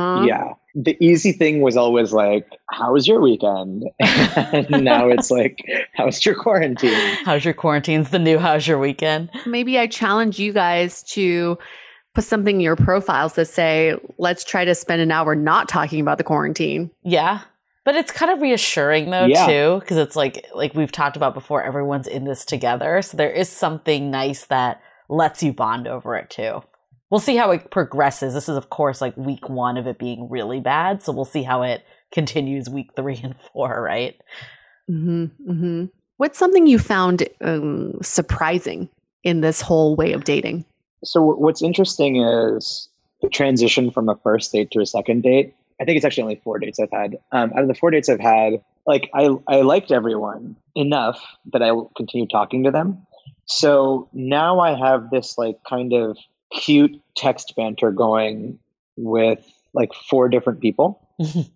the easy thing was always like, how was your weekend? And now it's like, how's your quarantine? How's your quarantine's the new how's your weekend? Maybe I challenge you guys to put something in your profiles that say, let's try to spend an hour not talking about the quarantine. Yeah. But it's kind of reassuring though, too, because it's like we've talked about before, everyone's in this together. So there is something nice that lets you bond over it too. We'll see how it progresses. This is, of course, like week 1 of it being really bad. So we'll see how it continues week 3 and 4, right? What's something you found surprising in this whole way of dating? So what's interesting is the transition from a first date to a second date. I think it's actually only 4 dates I've had. Out of the 4 dates I've had, like I liked everyone enough that I continued talking to them. So now I have this like kind of cute text banter going with like 4 different people.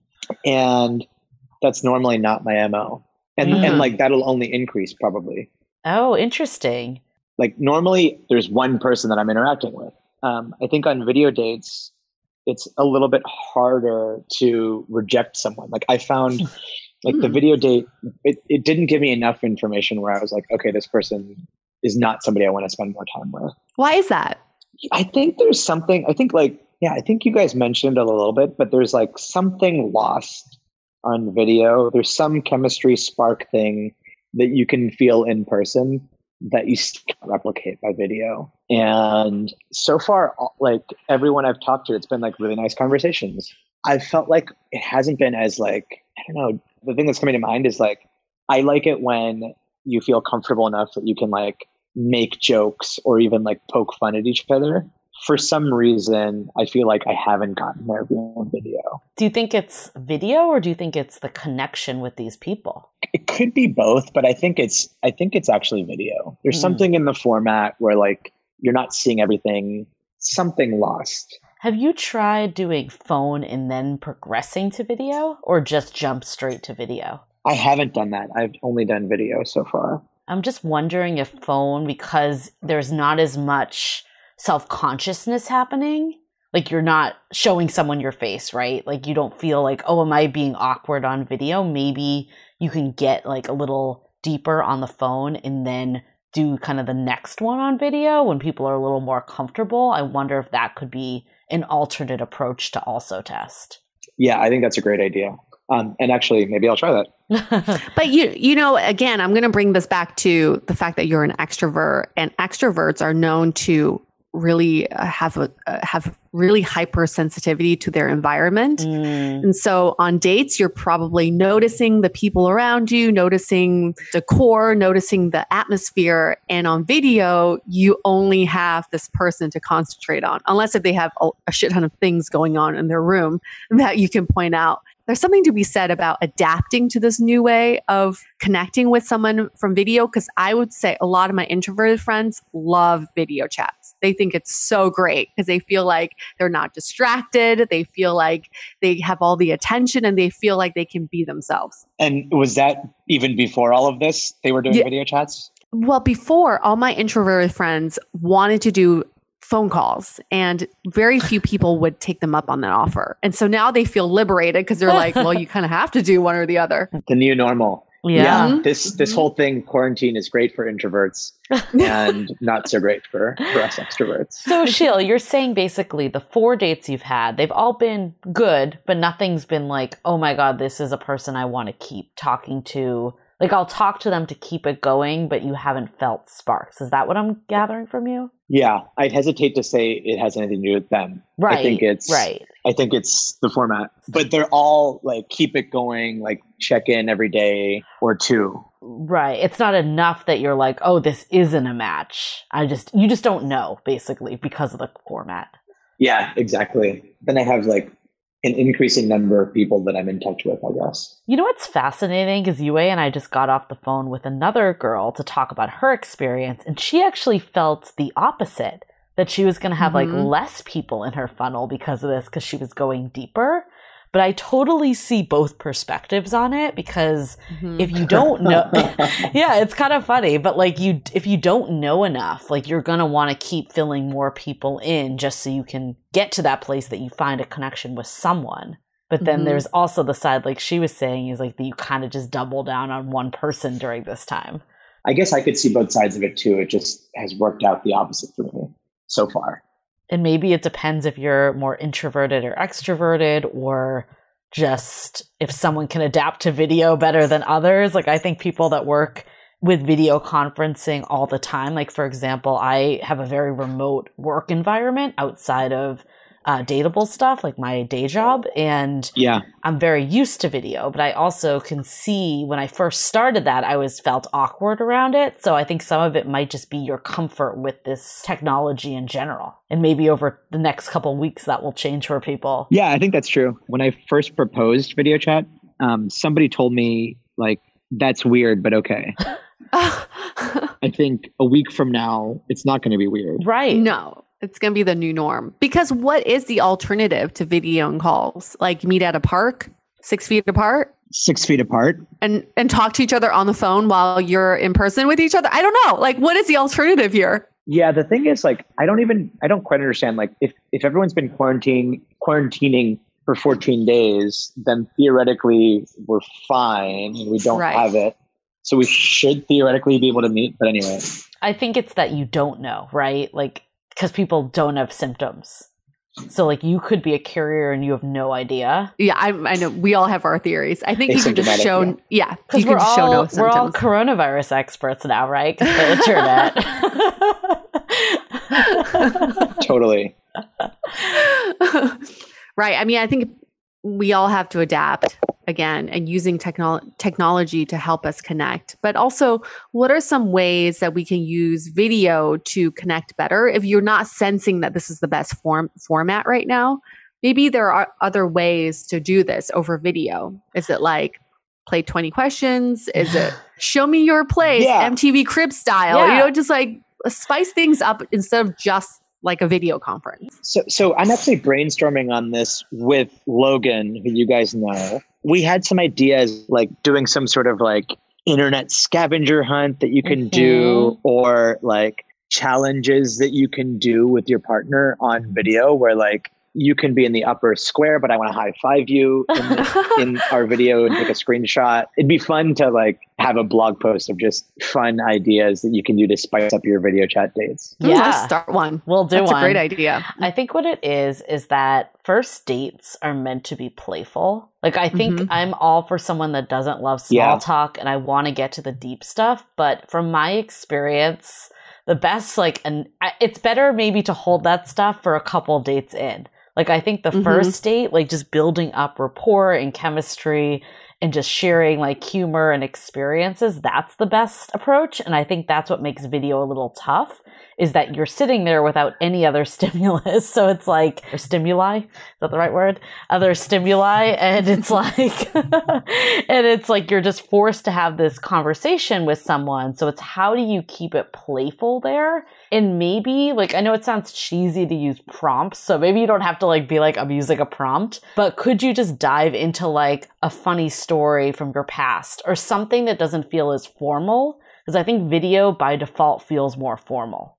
And that's normally not my MO. And like, that'll only increase probably. Oh, interesting. Like normally there's one person that I'm interacting with. I think on video dates, it's a little bit harder to reject someone. Like I found like the video date, it didn't give me enough information where I was like, okay, this person is not somebody I want to spend more time with. Why is that? I think there's something, I think you guys mentioned it a little bit, but there's like something lost on video. There's some chemistry spark thing that you can feel in person that you still can't replicate by video. And so far, like everyone I've talked to, it's been like really nice conversations. I felt like it hasn't been as like, I don't know, the thing that's coming to mind is like, I like it when you feel comfortable enough that you can like make jokes or even like poke fun at each other. For some reason, I feel like I haven't gotten there beyond video. Do you think it's video or do you think it's the connection with these people? It could be both, but I think it's actually video. There's something in the format where like you're not seeing everything, something lost. Have you tried doing phone and then progressing to video or just jump straight to video? I haven't done that. I've only done video so far. I'm just wondering if phone, because there's not as much self-consciousness happening, like you're not showing someone your face, right? Like you don't feel like, oh, am I being awkward on video? Maybe you can get like a little deeper on the phone and then do kind of the next one on video when people are a little more comfortable. I wonder if that could be an alternate approach to also test. Yeah, I think that's a great idea. And actually, maybe I'll try that. But you know, again, I'm going to bring this back to the fact that you're an extrovert, and extroverts are known to really have really hypersensitivity to their environment. And so on dates, you're probably noticing the people around you, noticing decor, noticing the atmosphere. And on video, you only have this person to concentrate on, unless if they have a shit ton of things going on in their room that you can point out. There's something to be said about adapting to this new way of connecting with someone from video, because I would say a lot of my introverted friends love video chats. They think it's so great because they feel like they're not distracted. They feel like they have all the attention and they feel like they can be themselves. And was that even before all of this? They were doing video chats? Well, before, all my introverted friends wanted to do phone calls, and very few people would take them up on that offer. And so now they feel liberated because they're like, well, you kind of have to do one or the other. The new normal. Yeah. This whole thing, quarantine, is great for introverts and not so great for us extroverts. So Sheil, you're saying basically the 4 dates you've had, they've all been good, but nothing's been like, oh my God, this is a person I want to keep talking to. Like I'll talk to them to keep it going, but you haven't felt sparks. Is that what I'm gathering from you? Yeah, I'd hesitate to say it has anything to do with them. Right. I think it's right. I think it's the format, but they're all like keep it going, like check in every day or 2. Right. It's not enough that you're like, oh, this isn't a match. You just don't know, basically, because of the format. Yeah, exactly. Then I have like an increasing number of people that I'm in touch with, I guess. You know what's fascinating is Yue and I just got off the phone with another girl to talk about her experience, and she actually felt the opposite, that she was going to have like less people in her funnel because of this, because she was going deeper. But I totally see both perspectives on it, because if you don't know, yeah, it's kind of funny, but like if you don't know enough, like you're going to want to keep filling more people in just so you can get to that place that you find a connection with someone. But then there's also the side, like she was saying, is like that you kind of just double down on one person during this time. I guess I could see both sides of it too. It just has worked out the opposite for me so far. And maybe it depends if you're more introverted or extroverted, or just if someone can adapt to video better than others. Like I think people that work with video conferencing all the time, like for example, I have a very remote work environment outside of Dateable stuff, like my day job. And I'm very used to video, but I also can see when I first started that, I felt awkward around it. So I think some of it might just be your comfort with this technology in general. And maybe over the next couple of weeks, that will change for people. Yeah, I think that's true. When I first proposed video chat, somebody told me like, that's weird, but okay. I think a week from now, it's not going to be weird. Right. No. It's going to be the new norm. Because what is the alternative to video and calls? Like meet at a park, 6 feet apart? 6 feet apart. And talk to each other on the phone while you're in person with each other? I don't know. Like, what is the alternative here? Yeah, the thing is, like, I don't quite understand. Like, if everyone's been quarantining for 14 days, then theoretically we're fine and we don't have it. So we should theoretically be able to meet. But anyway. I think it's that you don't know, right? Like, because people don't have symptoms. So, like, you could be a carrier and you have no idea. Yeah, I know. We all have our theories. I think you can just show, because we're all coronavirus experts now, right? Because the internet. Totally. Right. I mean, I think we all have to adapt again and using technology to help us connect. But also, what are some ways that we can use video to connect better? If you're not sensing that this is the best format right now, maybe there are other ways to do this over video. Is it like play 20 questions? Is it show me your place, MTV Crib style? Yeah. You know, just like spice things up instead of just like a video conference. So I'm actually brainstorming on this with Logan, who you guys know. We had some ideas like doing some sort of like internet scavenger hunt that you can do, or like challenges that you can do with your partner on video where like you can be in the upper square, but I want to high five you in our video and take a screenshot. It'd be fun to like have a blog post of just fun ideas that you can do to spice up your video chat dates. Yeah, let's start one. We'll do That's one. A great idea. I think what it is that first dates are meant to be playful. Like, I think I'm all for someone that doesn't love small talk and I want to get to the deep stuff. But from my experience, the best, like, and it's better maybe to hold that stuff for a couple dates in. Like, I think the first date, like just building up rapport and chemistry and just sharing like humor and experiences, that's the best approach. And I think that's what makes video a little tough, is that you're sitting there without any other stimulus. So it's like, or stimuli, is that the right word? Other stimuli. And it's like, and it's like you're just forced to have this conversation with someone. So it's how do you keep it playful there? And maybe, like, I know it sounds cheesy to use prompts, so maybe you don't have to like be like, I'm using a prompt, but could you just dive into like a funny story from your past or something that doesn't feel as formal? Because I think video by default feels more formal.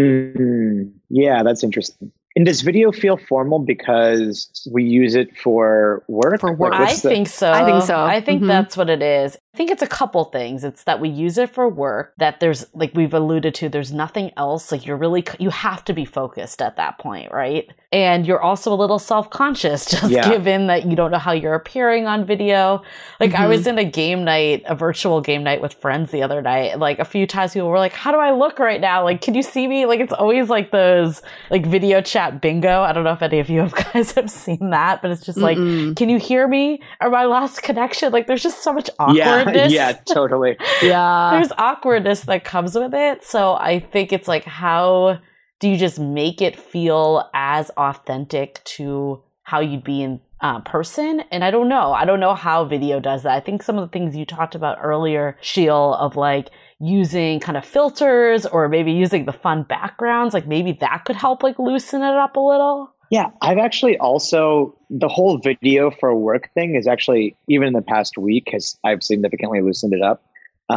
Yeah, that's interesting. And does video feel formal because we use it for work? For work, I think so. I think Mm-hmm. that's what it is. I think it's a couple things. It's that we use it for work, that there's, like we've alluded to, there's nothing else. Like you have to be focused at that point, right? And you're also a little self-conscious, just given that you don't know how you're appearing on video. Like I was in a virtual game night with friends the other night. Like a few times people were like, how do I look right now? Like, can you see me? Like, it's always like those like video chat bingo. I don't know if any of you guys have seen that, but it's just like, can you hear me? Or my lost connection? Like there's just so much awkwardness. Yeah, totally. There's awkwardness that comes with it. So I think it's like, how do you just make it feel as authentic to how you'd be in person? And I don't know how video does that. I think some of the things you talked about earlier, Sheil, of like using kind of filters or maybe using the fun backgrounds, like maybe that could help like loosen it up a little. Yeah, I've actually also, the whole video for work thing is actually, even in the past week, I've significantly loosened it up.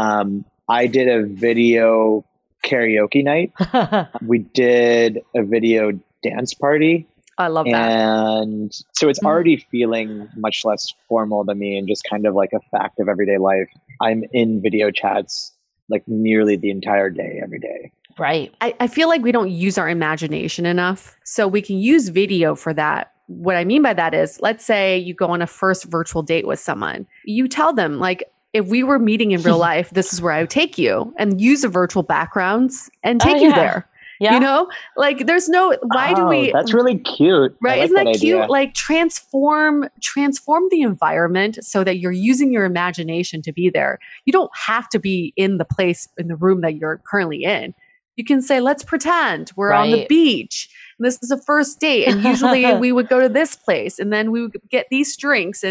I did a video karaoke night. We did a video dance party. I love that. And so it's already feeling much less formal to me and just kind of like a fact of everyday life. I'm in video chats like nearly the entire day, every day. Right. I feel like we don't use our imagination enough. So we can use video for that. What I mean by that is, let's say you go on a first virtual date with someone. You tell them, like, if we were meeting in real life, this is where I would take you, and use the virtual backgrounds and take you there. Yeah. You know, like there's no, why do we? That's really cute. Right. Isn't that cute? Idea. Like transform the environment so that you're using your imagination to be there. You don't have to be in the room that you're currently in. You can say, let's pretend we're on the beach. This is a first date. And usually we would go to this place and then we would get these drinks and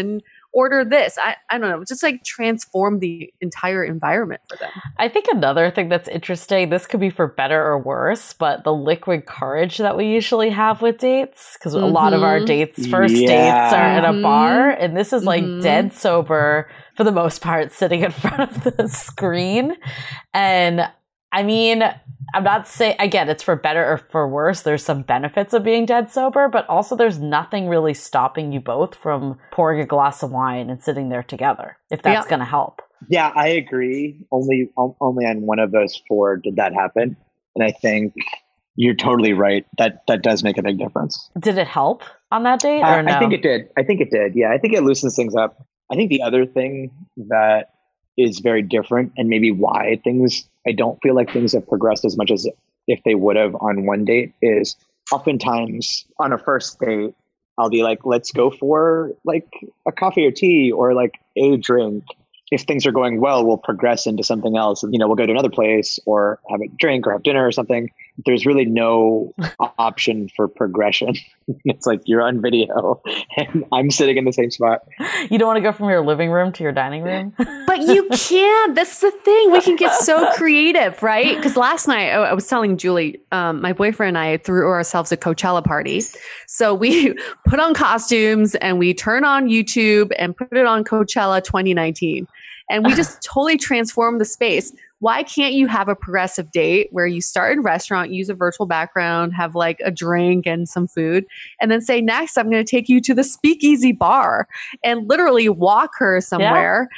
order this. I don't know, just like transform the entire environment for them. I think another thing that's interesting, this could be for better or worse, but the liquid courage that we usually have with dates, because a lot of our first dates are in a bar, and this is like dead sober for the most part, sitting in front of the screen. And I mean, I'm not saying, again, it's for better or for worse. There's some benefits of being dead sober, but also there's nothing really stopping you both from pouring a glass of wine and sitting there together, if that's going to help. Yeah, I agree. Only on one of those 4 did that happen. And I think you're totally right. That does make a big difference. Did it help on that date or no? I think it did. Yeah, I think it loosens things up. I think the other thing that is very different, and maybe why I don't feel like things have progressed as much as if they would have on one date, is oftentimes on a first date, I'll be like, let's go for like a coffee or tea or like a drink. If things are going well, we'll progress into something else. You know, we'll go to another place or have a drink or have dinner or something. There's really no option for progression. It's like you're on video and I'm sitting in the same spot. You don't want to go from your living room to your dining room? But you can. That's the thing. We can get so creative, right? Because last night I was telling Julie, my boyfriend and I threw ourselves a Coachella party. So we put on costumes and we turn on YouTube and put it on Coachella 2019. And we just totally transformed the space. Why can't you have a progressive date where you start in a restaurant, use a virtual background, have like a drink and some food, and then say, next, I'm going to take you to the Speakeasy bar and literally walk her somewhere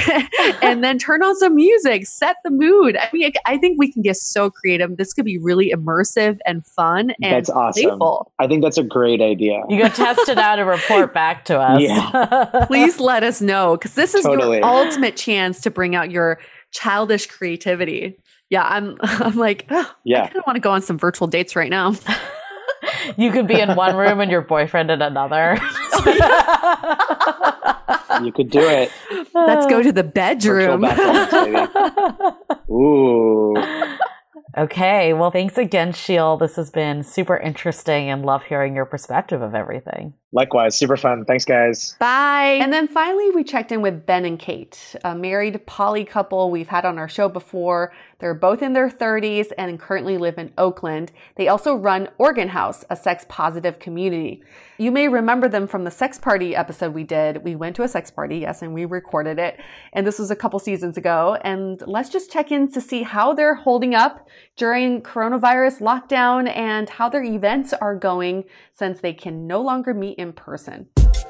and then turn on some music, set the mood. I mean, I think we can get so creative. This could be really immersive and fun and that's awesome. playful. I think that's a great idea. You go test it out and report back to us. Yeah. Please let us know, because this is your ultimate chance to bring out your childish creativity. Yeah, I'm like, I kind of want to go on some virtual dates right now. You could be in one room and your boyfriend in another. You could do it. Let's go to the bedroom. Ooh. Okay, well, thanks again, Sheil. This has been super interesting and love hearing your perspective of everything. Likewise, super fun. Thanks, guys. Bye. And then finally, we checked in with Ben and Kate, a married poly couple we've had on our show before. They're both in their 30s and currently live in Oakland. They also run Organ House, a sex-positive community. You may remember them from the sex party episode we did. We went to a sex party, yes, and we recorded it. And this was a couple seasons ago. And let's just check in to see how they're holding up during coronavirus lockdown and how their events are going since they can no longer meet in person.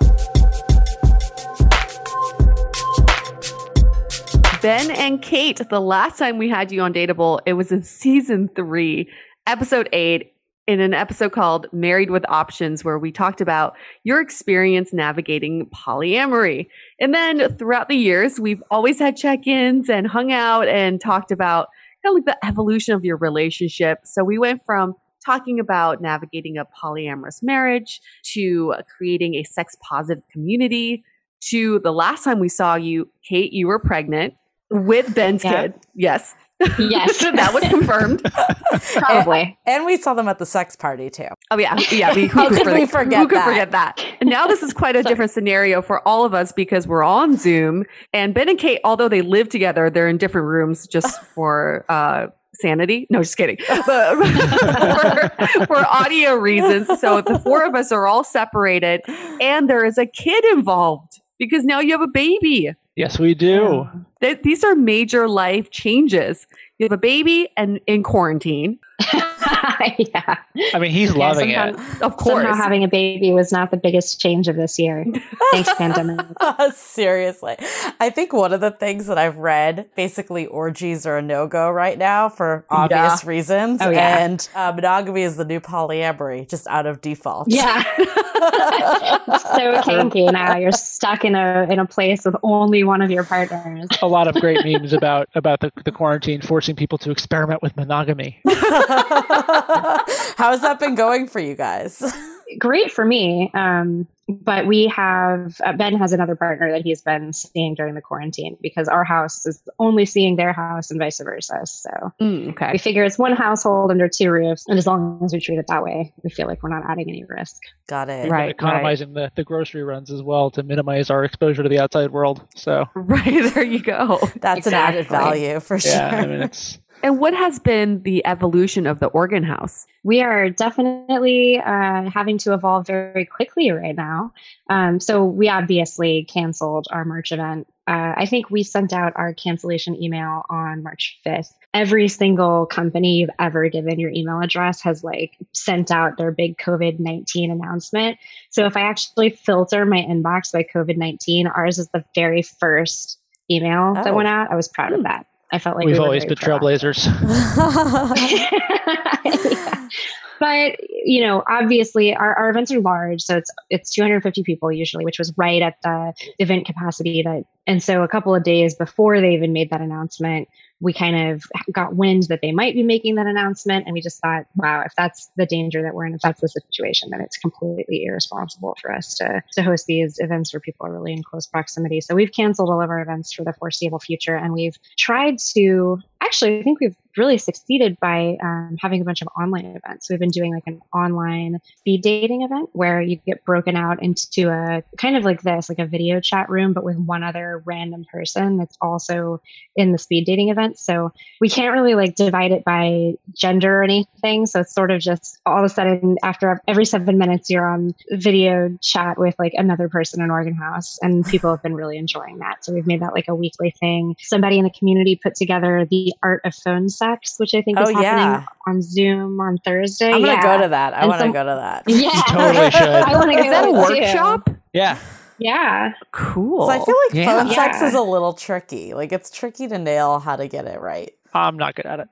Ben and Kate, the last time we had you on Dateable, it was in season 3, episode 8, in an episode called Married with Options, where we talked about your experience navigating polyamory. And then throughout the years, we've always had check-ins and hung out and talked about kind of like the evolution of your relationship. So we went from talking about navigating a polyamorous marriage to creating a sex-positive community to the last time we saw you, Kate, you were pregnant with Ben's kid. Yes. Yes. That was confirmed. Probably. And we saw them at the sex party too. Oh, yeah. Yeah. Who could forget that? And now this is quite a different scenario for all of us because we're on Zoom. And Ben and Kate, although they live together, they're in different rooms just for sanity. No, just kidding. But for audio reasons. So the 4 of us are all separated and there is a kid involved because now you have a baby. Yes, we do. These are major life changes. You have a baby and in quarantine. Yeah. I mean, he's loving it. Of course. Somehow having a baby was not the biggest change of this year. Thanks, pandemic. Seriously. I think one of the things that I've read, basically orgies are a no-go right now for obvious reasons. Oh, yeah. And monogamy is the new polyamory, just out of default. Yeah. So kinky now. You're stuck in a place with only one of your partners. A lot of great memes about the quarantine forcing people to experiment with monogamy. How has that been going for you guys? great for me. But we have, Ben has another partner that he's been seeing during the quarantine because our house is only seeing their house and vice versa. So Okay. we figure it's one household under two roofs. And as long as we treat it that way, we feel like we're not adding any risk. Got it. Right. Economizing the grocery runs as well to minimize our exposure to the outside world. So Right. There you go. That's an added value for sure. yeah, I mean, it's And what has been the evolution of the Organ House? We are definitely having to evolve very quickly right now. So we obviously canceled our March event. I think we sent out our cancellation email on March 5th. Every single company you've ever given your email address has like sent out their big COVID-19 announcement. So if I actually filter my inbox by COVID-19, ours is the very first email that went out. I was proud of that. I felt like we've always been trailblazers. Yeah. But, you know, obviously our events are large. So it's 250 people usually, which was right at the event capacity and so a couple of days before they even made that announcement, we kind of got wind that they might be making that announcement. And we just thought, wow, if that's the danger that we're in, if that's the situation, then it's completely irresponsible for us to host these events where people are really in close proximity. So we've canceled all of our events for the foreseeable future. And we've tried to, actually, I think we've really succeeded by having a bunch of online events. We've been doing like an online speed dating event where you get broken out into a kind of like this, like a video chat room, but with one other random person that's also in the speed dating event. So we can't really like divide it by gender or anything. So it's sort of just all of a sudden after every 7 minutes, you're on video chat with like another person in Organ House, and people have been really enjoying that. So we've made that like a weekly thing. Somebody in the community put together the Art of Phone Sex, which I think is happening on Zoom on Thursday. I'm going to go to that. I want to go to that. Yeah. You totally should. I want to go. Is that a too. workshop? Yeah. Yeah. Cool. So I feel like Yeah. phone sex is a little tricky. Like it's tricky to nail how to get it right. I'm not good at it.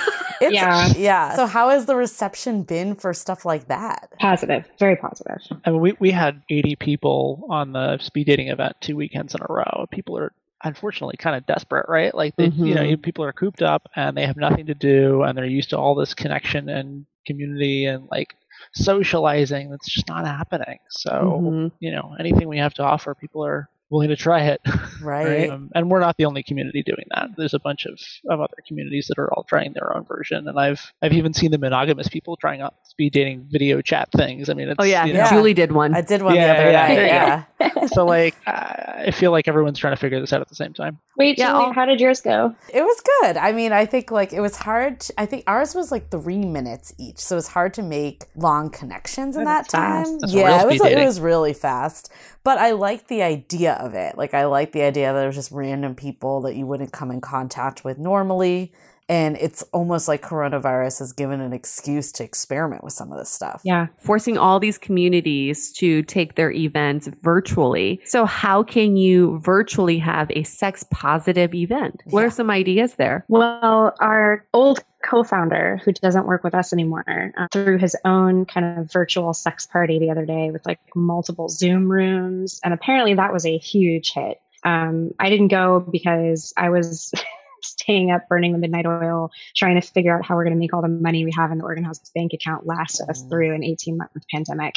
Yeah. So how has the reception been for stuff like that? Positive. Very positive. I mean, we had 80 people on the speed dating event 2 weekends in a row. People are unfortunately kind of desperate, right? Like they, you know, people are cooped up and they have nothing to do and they're used to all this connection and community and like socializing that's just not happening. So, you know, anything we have to offer, people are willing to try it. Right. And we're not the only community doing that. There's a bunch of other communities that are all trying their own version. And I've even seen the monogamous people trying out speed dating video chat things. I mean, it's, you know, Julie did one. I did one the other night. Yeah. So like, I feel like everyone's trying to figure this out at the same time. Wait, Julie, how did yours go? It was good. I mean, I think like it was hard. I think ours was like 3 minutes each. So it was hard to make long connections in that time. Yeah, it was really fast. But I like the idea of it. Like I like the idea that it was just random people that you wouldn't come in contact with normally. And it's almost like coronavirus has given an excuse to experiment with some of this stuff. Yeah. Forcing all these communities to take their events virtually. So how can you virtually have a sex positive event? What are some ideas there? Well, our old co-founder who doesn't work with us anymore threw his own kind of virtual sex party the other day with like multiple Zoom rooms. And apparently that was a huge hit. I didn't go because I was staying up, burning the midnight oil, trying to figure out how we're going to make all the money we have in the Organ House bank account last us through an 18-month pandemic.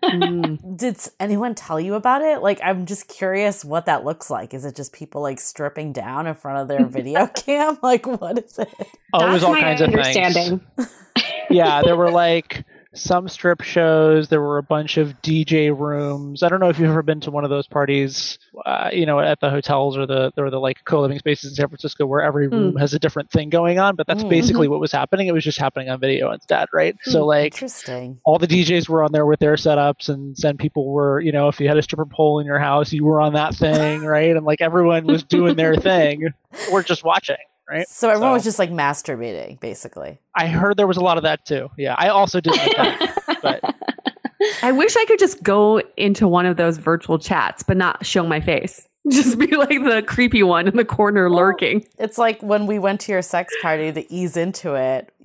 Did anyone tell you about it? Like, I'm just curious what that looks like. Is it just people like stripping down in front of their video cam? Like, what is it? Oh, it was all kinds of things. Yeah, there were like some strip shows. There were a bunch of DJ rooms. I don't know if you've ever been to one of those parties, you know, at the hotels or the like co-living spaces in San Francisco where every room has a different thing going on. But that's basically what was happening. It was just happening on video instead, right? So like, interesting. All the DJs were on there with their setups, and then people were, you know, if you had a stripper pole in your house, you were on that thing, right? And like everyone was doing their thing. We're just watching. Right? So everyone was just like masturbating, basically. I heard there was a lot of that too. Yeah, I also did that. But I wish I could just go into one of those virtual chats, but not show my face. Just be like the creepy one in the corner lurking. It's like when we went to your sex party to ease into it,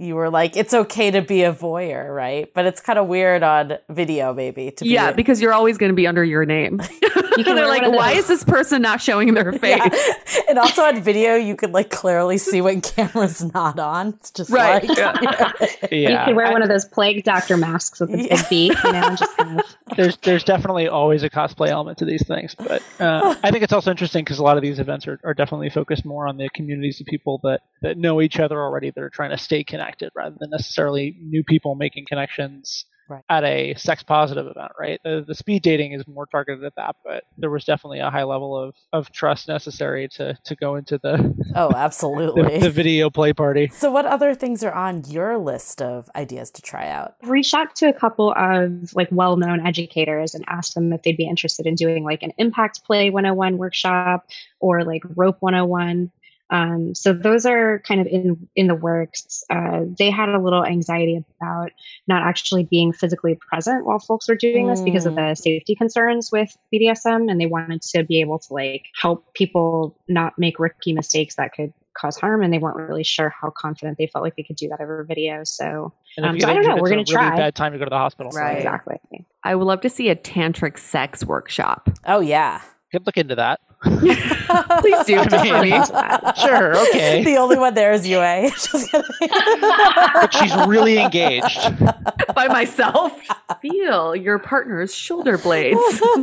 you were like, it's okay to be a voyeur, right? But it's kind of weird on video, maybe. Because you're always going to be under your name. They're like, why is this person not showing their face? Yeah. And also on video, you could like clearly see when camera's not on. It's just right. like, You could wear one of those plague doctor masks with the big beak, just kind of. There's definitely always a cosplay element to these things, but I think it's also interesting because a lot of these events are definitely focused more on the communities of people that know each other already, that are trying to stay connected rather than necessarily new people making connections at a sex positive event, right? The speed dating is more targeted at that, but there was definitely a high level of trust necessary to go into the absolutely the video play party. So what other things are on your list of ideas to try out? I've reached out to a couple of like well-known educators and asked them if they'd be interested in doing like an Impact Play 101 workshop or like Rope 101. So those are kind of in the works. They had a little anxiety about not actually being physically present while folks were doing this because of the safety concerns with BDSM, and they wanted to be able to like help people not make rookie mistakes that could cause harm, and they weren't really sure how confident they felt like they could do that over video. So, so I don't know. We're going to try. Really bad time to go to the hospital. Right. Exactly. I would love to see a tantric sex workshop. Oh yeah. Could look into that. Please do for me. Sure, okay. The only one there is UA. But she's really engaged. By myself. Feel your partner's shoulder blades.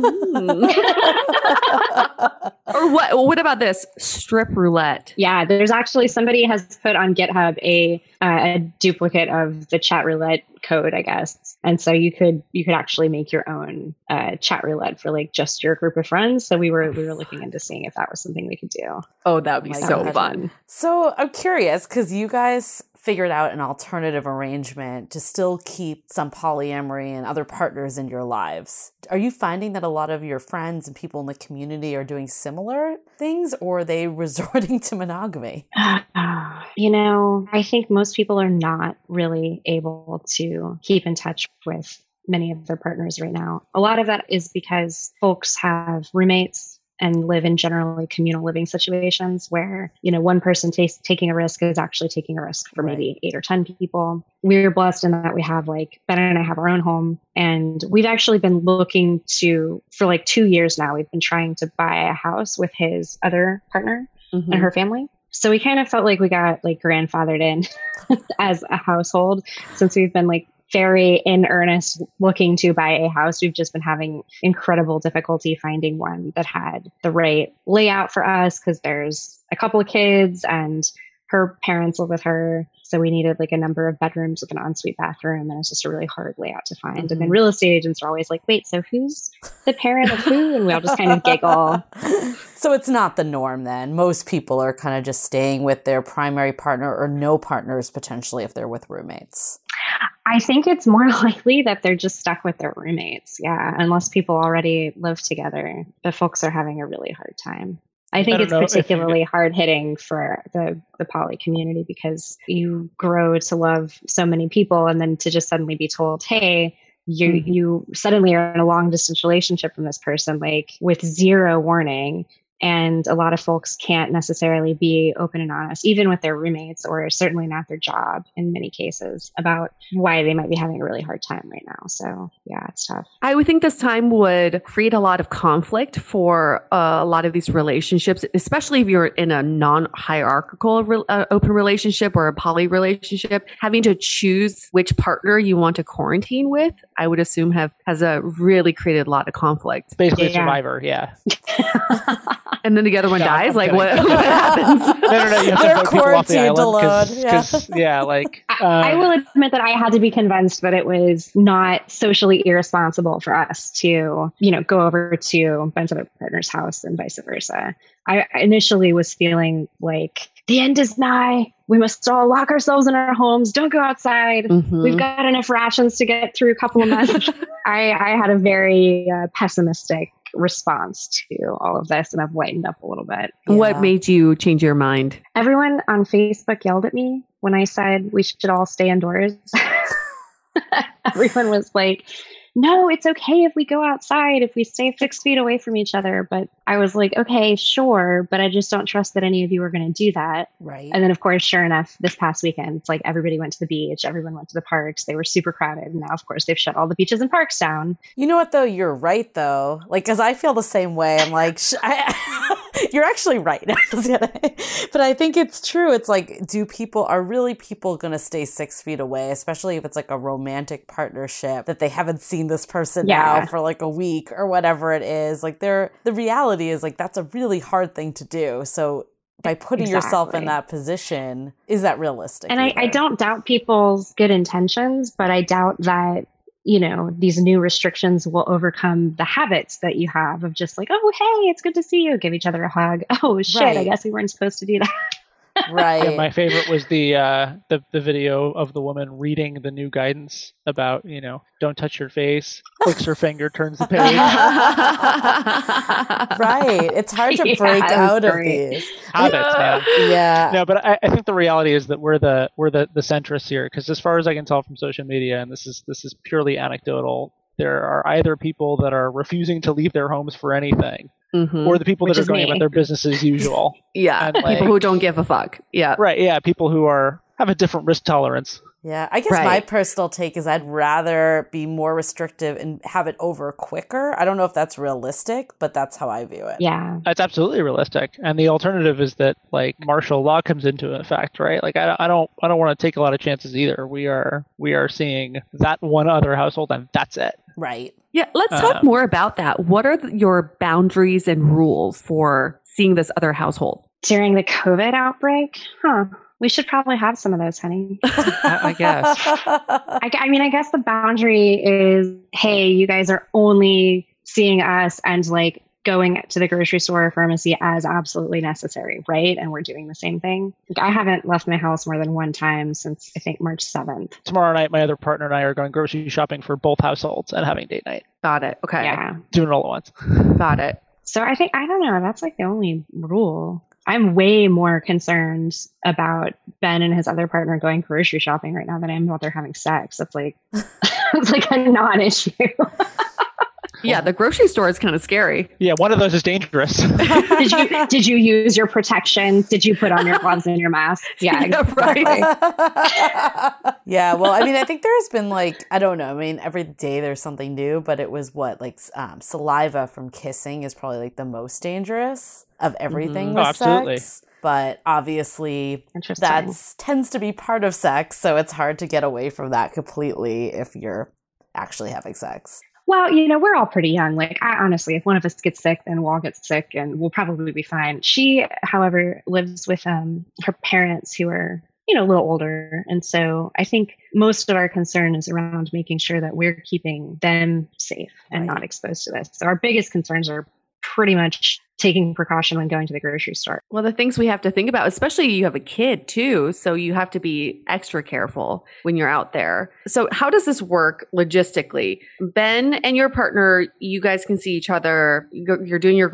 Or what about this? Strip roulette. Yeah, there's actually somebody has put on GitHub a duplicate of the chat roulette code, I guess. And so you could actually make your own chat roulette for like just your group of friends. So we were looking into seeing if that was something we could do. Oh, that would be so fun. So I'm curious because you guys figured out an alternative arrangement to still keep some polyamory and other partners in your lives. Are you finding that a lot of your friends and people in the community are doing similar things, or are they resorting to monogamy? I think most people are not really able to keep in touch with many of their partners right now. A lot of that is because folks have roommates and live in generally communal living situations where, one person taking a risk is actually taking a risk for maybe 8 or 10 people. We're blessed in that we have Ben and I have our own home, and we've actually been looking for like 2 years now, we've been trying to buy a house with his other partner and her family. So we kind of felt like we got like grandfathered in as a household since we've been like very in earnest looking to buy a house. We've just been having incredible difficulty finding one that had the right layout for us because there's a couple of kids and her parents live with her. So we needed like a number of bedrooms with an ensuite bathroom, and it's just a really hard layout to find. And then real estate agents are always like, wait, so who's the parent of who? And we all just kind of giggle. So it's not the norm then. Most people are kind of just staying with their primary partner or no partners potentially if they're with roommates. I think it's more likely that they're just stuck with their roommates. Yeah. Unless people already live together. The folks are having a really hard time. I think it's particularly hard hitting for the poly community because you grow to love so many people, and then to just suddenly be told, hey, you suddenly are in a long distance relationship from this person, like with zero warning. And a lot of folks can't necessarily be open and honest, even with their roommates, or certainly not their job in many cases, about why they might be having a really hard time right now. So yeah, it's tough. I would think this time would create a lot of conflict for a lot of these relationships, especially if you're in a non-hierarchical open relationship or a poly relationship. Having to choose which partner you want to quarantine with, I would assume has really created a lot of conflict. It's basically a Survivor, yeah. And then the other one dies? Like, what happens? No. You have to vote people off the island. I will admit that I had to be convinced that it was not socially irresponsible for us to, go over to Ben's other partner's house and vice versa. I initially was feeling like the end is nigh. We must all lock ourselves in our homes. Don't go outside. Mm-hmm. We've got enough rations to get through a couple of months. I had a very pessimistic response to all of this, and I've lightened up a little bit. Yeah. What made you change your mind? Everyone on Facebook yelled at me when I said we should all stay indoors. Everyone was like, no, it's okay if we go outside, if we stay 6 feet away from each other. But I was like, okay, sure. But I just don't trust that any of you are going to do that. Right. And then, of course, sure enough, this past weekend, it's like everybody went to the beach. Everyone went to the parks. They were super crowded. And now, of course, they've shut all the beaches and parks down. You know what, though? You're right, though. Like, because I feel the same way. I'm like, you're actually right. But I think it's true. It's like, are really people going to stay 6 feet away, especially if it's like a romantic partnership that they haven't seen this person now for like a week or whatever it is. Like the reality is like, that's a really hard thing to do. So by putting yourself in that position, is that realistic? And I don't doubt people's good intentions, but I doubt that, you know, these new restrictions will overcome the habits that you have of just like, oh, hey, it's good to see you. Give each other a hug. Oh, shit, I guess we weren't supposed to do that. Right. Yeah, my favorite was the video of the woman reading the new guidance about, you know, don't touch your face, clicks her finger, turns the page. Right. It's hard to break out of these habits, man. Yeah. No, but I think the reality is that we're the centrists here, because as far as I can tell from social media, and this is purely anecdotal, there are either people that are refusing to leave their homes for anything, or the people that are going about their business as usual. Yeah, and people who don't give a fuck. Yeah, right. Yeah, people who have a different risk tolerance. Yeah, I guess my personal take is I'd rather be more restrictive and have it over quicker. I don't know if that's realistic, but that's how I view it. Yeah, it's absolutely realistic. And the alternative is that like martial law comes into effect, right? Like I don't want to take a lot of chances either. We are seeing that one other household, and that's it. Right. Yeah, let's talk more about that. What are your boundaries and rules for seeing this other household? During the COVID outbreak? We should probably have some of those, honey. I guess. I guess the boundary is, hey, you guys are only seeing us and like going to the grocery store or pharmacy as absolutely necessary, right? And we're doing the same thing. Like, I haven't left my house more than one time since I think March 7th. Tomorrow night, my other partner and I are going grocery shopping for both households and having date night. Got it. Okay. Yeah. Doing it all at once. Got it. So I don't know. That's like the only rule. I'm way more concerned about Ben and his other partner going grocery shopping right now than I am about they're having sex. That's like, it's like a non-issue. Yeah, the grocery store is kind of scary. Yeah, one of those is dangerous. Did you use your protection? Did you put on your gloves and your mask? Yeah, exactly. Right. Yeah, well, I mean, I think there's been like, I don't know. I mean, every day there's something new, but it was saliva from kissing is probably like the most dangerous of everything with sex. But obviously that tends to be part of sex, so it's hard to get away from that completely if you're actually having sex. Well, you know, we're all pretty young. Like, honestly, if one of us gets sick, then we'll all get sick and we'll probably be fine. She, however, lives with her parents who are, you know, a little older. And so I think most of our concern is around making sure that we're keeping them safe and not exposed to this. So our biggest concerns are pretty much taking precaution when going to the grocery store. Well, the things we have to think about, especially you have a kid too, so you have to be extra careful when you're out there. So how does this work logistically? Ben and your partner, you guys can see each other. You're doing your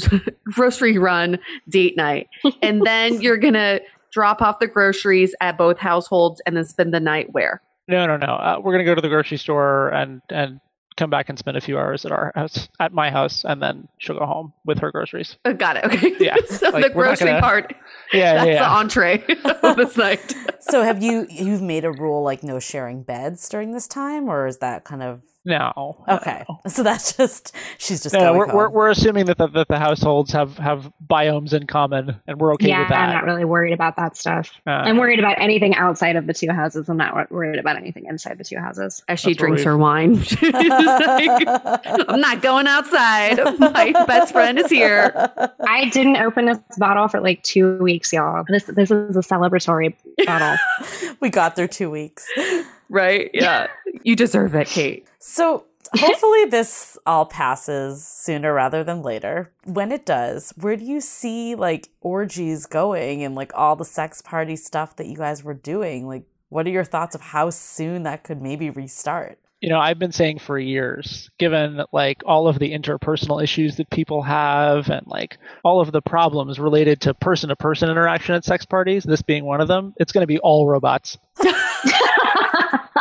grocery run date night, and then you're going to drop off the groceries at both households and then spend the night where? No. We're going to go to the grocery store and come back and spend a few hours at my house, and then she'll go home with her groceries. Got it. Okay. Yeah. So like, the grocery part. Yeah. That's the entree of this night. So you've made a rule like no sharing beds during this time, or is that kind of? No. Okay. No. So that's she's just no. Going home. We're assuming that the households have biomes in common, and we're okay with that. I'm not really worried about that stuff. I'm worried about anything outside of the two houses. I'm not worried about anything inside the two houses. As she drinks her wine, she's like, I'm not going outside. My best friend is here. I didn't open this bottle for like 2 weeks, y'all. This is a celebratory bottle. We got through 2 weeks. Right? Yeah. You deserve it, Kate. So hopefully this all passes sooner rather than later. When it does, where do you see like orgies going and like all the sex party stuff that you guys were doing? Like, what are your thoughts of how soon that could maybe restart? You know, I've been saying for years, given like all of the interpersonal issues that people have and like all of the problems related to person-to-person interaction at sex parties, this being one of them, it's going to be all robots.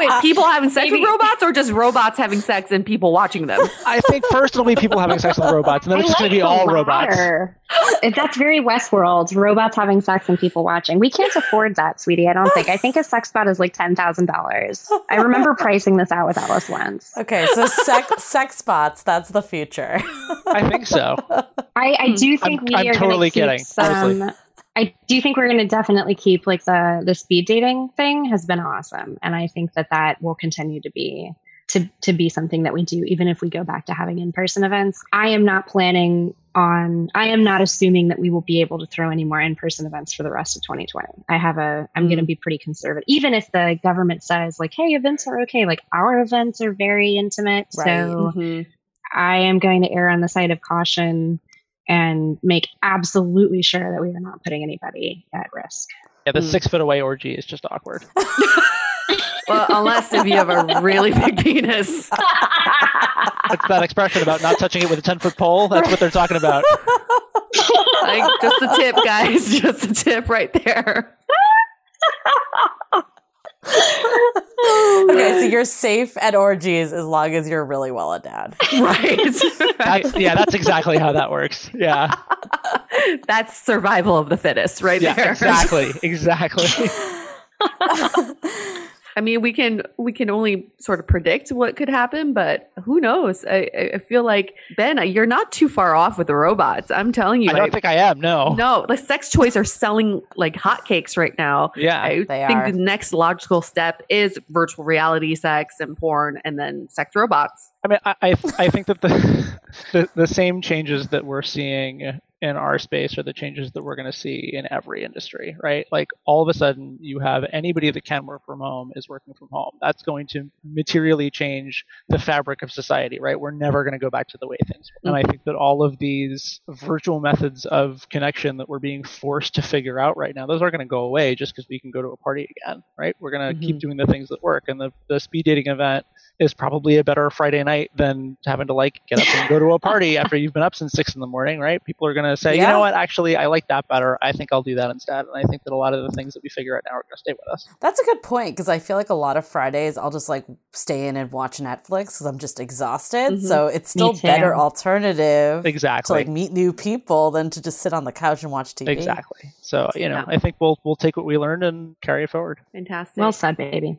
Wait, people having sex with robots or just robots having sex and people watching them? I think first it'll be people having sex with robots, and then it's just going to be all robots. That's very Westworld. Robots having sex and people watching. We can't afford that, sweetie, I don't think. I think a sex bot is like $10,000. I remember pricing this out with Alice once. Okay, so sex bots, that's the future. I think so. I do think we are totally going to keep some... I do think we're going to definitely keep like the speed dating thing has been awesome. And I think that will continue to be something that we do, even if we go back to having in-person events. I am not assuming that we will be able to throw any more in-person events for the rest of 2020. I'm going to be pretty conservative. Even if the government says like, hey, events are okay. Like our events are very intimate. Right. So I am going to err on the side of caution and make absolutely sure that we are not putting anybody at risk. Yeah, the 6 foot away orgy is just awkward. Well, unless if you have a really big penis. It's that expression about not touching it with a 10-foot pole. That's what they're talking about. Like, just a tip, guys. Just a tip right there. Okay, so you're safe at orgies as long as you're really well endowed. Right. That's exactly how that works. Yeah. That's survival of the fittest right there. Exactly. I mean, we can only sort of predict what could happen, but who knows? I feel like, Ben, you're not too far off with the robots. I'm telling you. I don't think I am, no. No, the sex toys are selling like hotcakes right now. Yeah, I think the next logical step is virtual reality sex and porn and then sex robots. I mean, I think that the same changes that we're seeing in our space are the changes that we're going to see in every industry, right? Like all of a sudden you have anybody that can work from home is working from home. That's going to materially change the fabric of society, right? We're never going to go back to the way things were. And I think that all of these virtual methods of connection that we're being forced to figure out right now, those are going to go away just because we can go to a party again, right? We're going to keep doing the things that work. And the speed dating event is probably a better Friday night than having to like get up and go to a party after you've been up since 6 a.m, right? People are going to say, you know what, actually, I like that better. I think I'll do that instead. And I think that a lot of the things that we figure out now are going to stay with us. That's a good point, because I feel like a lot of Fridays I'll just like stay in and watch Netflix because I'm just exhausted. So it's still better alternative to like meet new people than to just sit on the couch and watch TV. Exactly. So, I think we'll take what we learned and carry it forward. Fantastic. Well said, baby.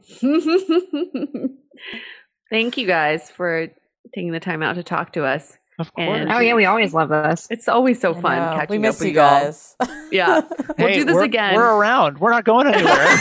Thank you guys for taking the time out to talk to us. Of course. We always love this. It's always so fun catching we miss up with you guys. Yeah. We'll do this again. We're around. We're not going anywhere.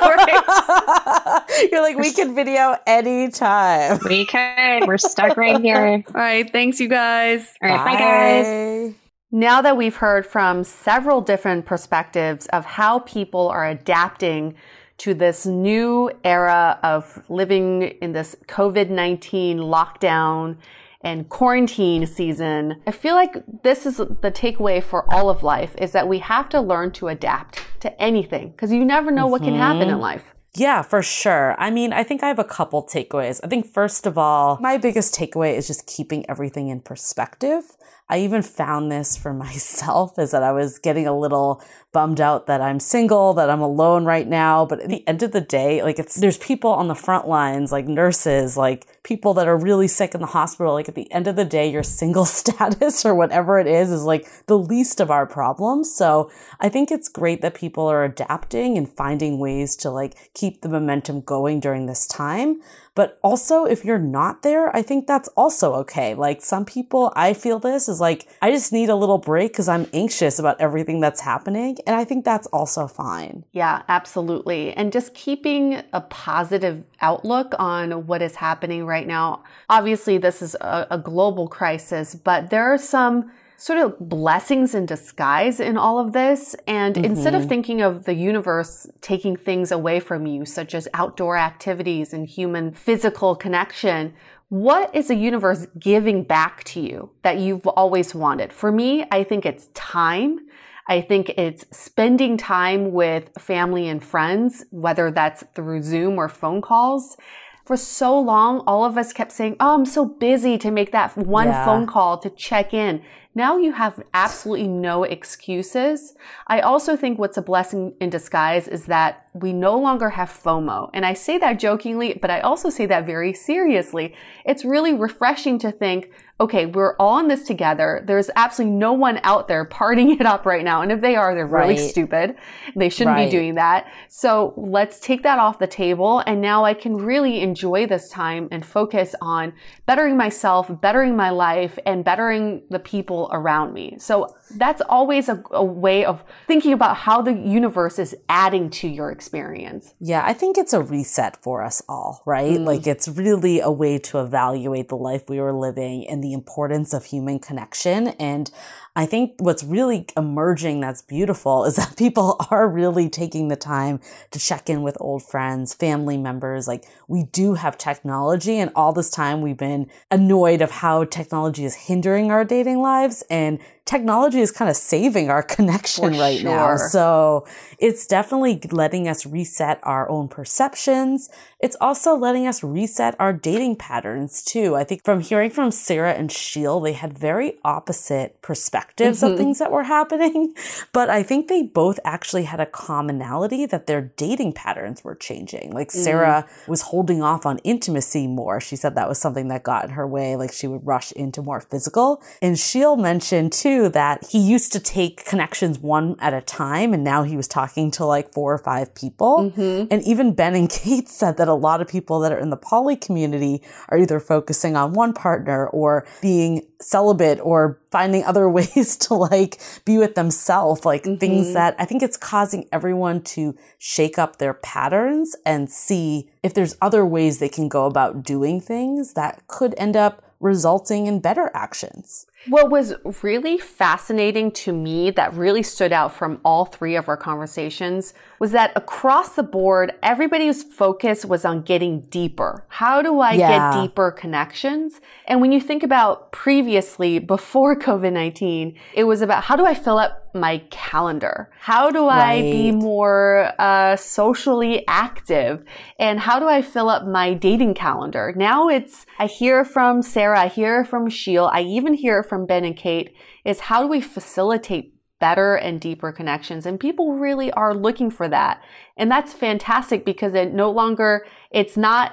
You're like, we can video anytime. We can. We're stuck right here. All right. Thanks, you guys. All right. Bye guys. Now that we've heard from several different perspectives of how people are adapting to this new era of living in this COVID-19 lockdown and quarantine season, I feel like this is the takeaway for all of life, is that we have to learn to adapt to anything, because you never know what can happen in life. Yeah, for sure. I mean, I think I have a couple takeaways. I think first of all, my biggest takeaway is just keeping everything in perspective. I even found this for myself, is that I was getting a little bummed out that I'm single, that I'm alone right now. But at the end of the day, like there's people on the front lines, like nurses, like people that are really sick in the hospital. Like at the end of the day, your single status or whatever it is like the least of our problems. So I think it's great that people are adapting and finding ways to like keep the momentum going during this time. But also, if you're not there, I think that's also okay. Like some people, I feel this is like, I just need a little break because I'm anxious about everything that's happening. And I think that's also fine. Yeah, absolutely. And just keeping a positive outlook on what is happening right now. Obviously, this is a global crisis, but there are some sort of blessings in disguise in all of this. And instead of thinking of the universe taking things away from you, such as outdoor activities and human physical connection, what is the universe giving back to you that you've always wanted? For me, I think it's time. I think it's spending time with family and friends, whether that's through Zoom or phone calls. For so long, all of us kept saying, oh, I'm so busy to make that one phone call to check in. now you have absolutely no excuses. I also think what's a blessing in disguise is that we no longer have FOMO. And I say that jokingly, but I also say that very seriously. It's really refreshing to think, okay, we're all in this together. There's absolutely no one out there partying it up right now. And if they are, they're really stupid. They shouldn't be doing that. So let's take that off the table. And now I can really enjoy this time and focus on bettering myself, bettering my life, and bettering the people around me. So that's always a way of thinking about how the universe is adding to your experience. Yeah, I think it's a reset for us all, right? Like it's really a way to evaluate the life we were living and the importance of human connection. And I think what's really emerging that's beautiful is that people are really taking the time to check in with old friends, family members. Like we do have technology, and all this time we've been annoyed of how technology is hindering our dating lives, and technology is kind of saving our connection now. So it's definitely letting us reset our own perceptions. It's also letting us reset our dating patterns too. I think from hearing from Sarah and Sheil, they had very opposite perspectives of things that were happening. But I think they both actually had a commonality that their dating patterns were changing. Like Sarah was holding off on intimacy more. She said that was something that got in her way. Like she would rush into more physical. And Sheil mentioned too that he used to take connections one at a time, and now he was talking to like 4 or 5 people. And even Ben and Kate said that a lot of people that are in the poly community are either focusing on one partner or being celibate or finding other ways to like be with themselves, like things that I think it's causing everyone to shake up their patterns and see if there's other ways they can go about doing things that could end up resulting in better actions. What was really fascinating to me that really stood out from all 3 of our conversations was that across the board, everybody's focus was on getting deeper. How do I get deeper connections? And when you think about previously, before COVID-19, it was about how do I fill up my calendar? How do I be more socially active? And how do I fill up my dating calendar? Now I hear from Sarah, I hear from Sheil, I even hear from Ben and Kate, is how do we facilitate better and deeper connections? And people really are looking for that. And that's fantastic because it's not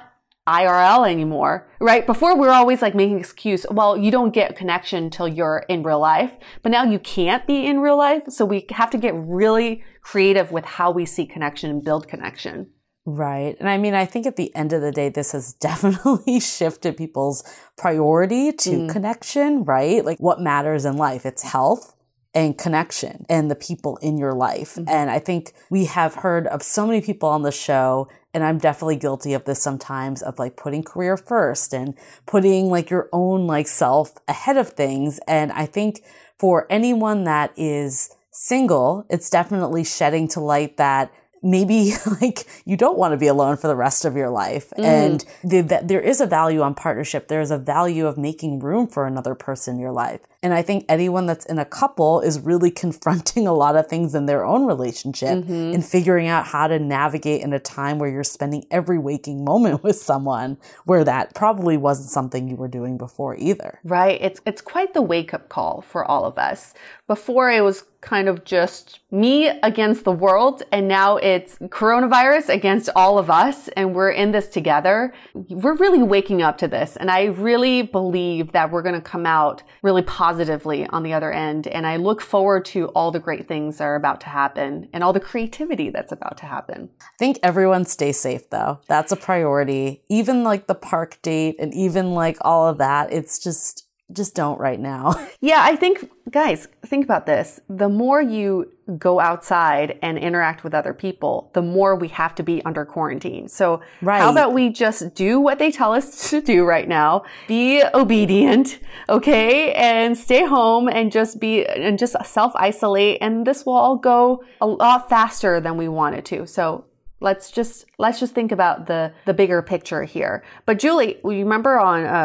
IRL anymore, right? Before we were always like making excuse, well, you don't get connection till you're in real life, but now you can't be in real life. So we have to get really creative with how we see connection and build connection. Right. And I mean, I think at the end of the day, this has definitely shifted people's priority to connection, right? Like what matters in life, it's health and connection and the people in your life. And I think we have heard of so many people on the show, and I'm definitely guilty of this sometimes, of like putting career first and putting like your own like self ahead of things. And I think for anyone that is single, it's definitely shedding to light that maybe like you don't want to be alone for the rest of your life. And there is a value on partnership. There's a value of making room for another person in your life. And I think anyone that's in a couple is really confronting a lot of things in their own relationship and figuring out how to navigate in a time where you're spending every waking moment with someone where that probably wasn't something you were doing before either. Right. It's quite the wake-up call for all of us. Before it was kind of just me against the world, and now it's coronavirus against all of us, and we're in this together. We're really waking up to this, and I really believe that we're going to come out really positively on the other end, and I look forward to all the great things that are about to happen and all the creativity that's about to happen. I think everyone stay safe though. That's a priority. Even like the park date and even like all of that, it's just don't right now. Yeah, I think, guys, think about this. The more you go outside and interact with other people, the more we have to be under quarantine. So how about we just do what they tell us to do right now? Be obedient, okay? And stay home and just self-isolate. And this will all go a lot faster than we want it to. So let's just think about the bigger picture here. But Julie, you remember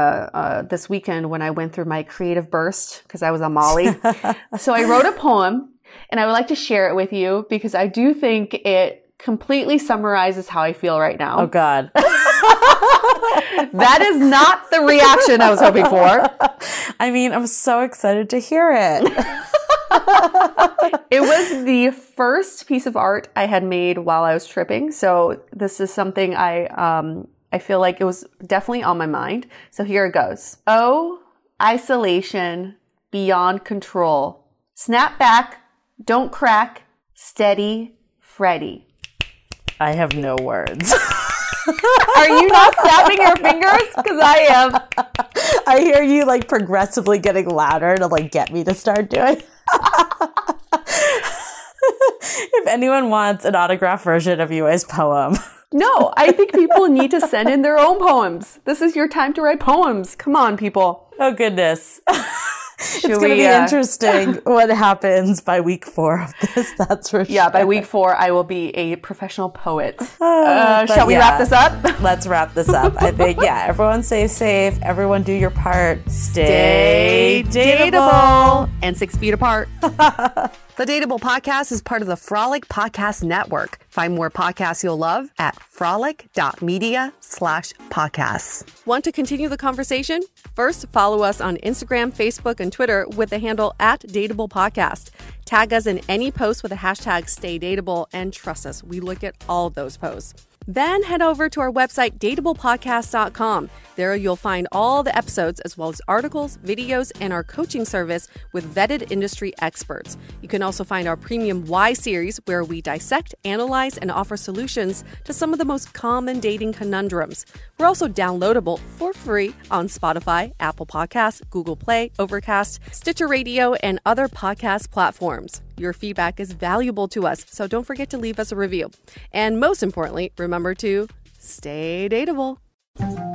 on this weekend when I went through my creative burst because I was on Molly? So I wrote a poem, and I would like to share it with you because I do think it completely summarizes how I feel right now. Oh God. That is not the reaction I was hoping for. I mean, I'm so excited to hear it. It was the first piece of art I had made while I was tripping. So this is something I feel like it was definitely on my mind. So here it goes. Oh, isolation beyond control. Snap back, don't crack, steady, Freddy. I have no words. Are you not snapping your fingers? Because I am. I hear you like progressively getting louder to like get me to start doing. If anyone wants an autographed version of Yui's poem. No, I think people need to send in their own poems. This is your time to write poems. Come on, people. Oh, goodness. It's going to be interesting what happens by week 4 of this, that's for sure. Yeah, by week 4, I will be a professional poet. Shall we wrap this up? Let's wrap this up. I think, everyone stay safe. Everyone do your part. Stay dateable. And 6 feet apart. The Dateable Podcast is part of the Frolic Podcast Network. Find more podcasts you'll love at frolic.media/podcasts. Want to continue the conversation? First, follow us on Instagram, Facebook, and Twitter with the handle @DateablePodcast. Tag us in any post with the hashtag StayDateable, and trust us, we look at all those posts. Then head over to our website, dateablepodcast.com. There you'll find all the episodes as well as articles, videos, and our coaching service with vetted industry experts. You can also find our premium Why series, where we dissect, analyze, and offer solutions to some of the most common dating conundrums. We're also downloadable for free on Spotify, Apple Podcasts, Google Play, Overcast, Stitcher Radio, and other podcast platforms. Your feedback is valuable to us, so don't forget to leave us a review. And most importantly, remember to stay dateable.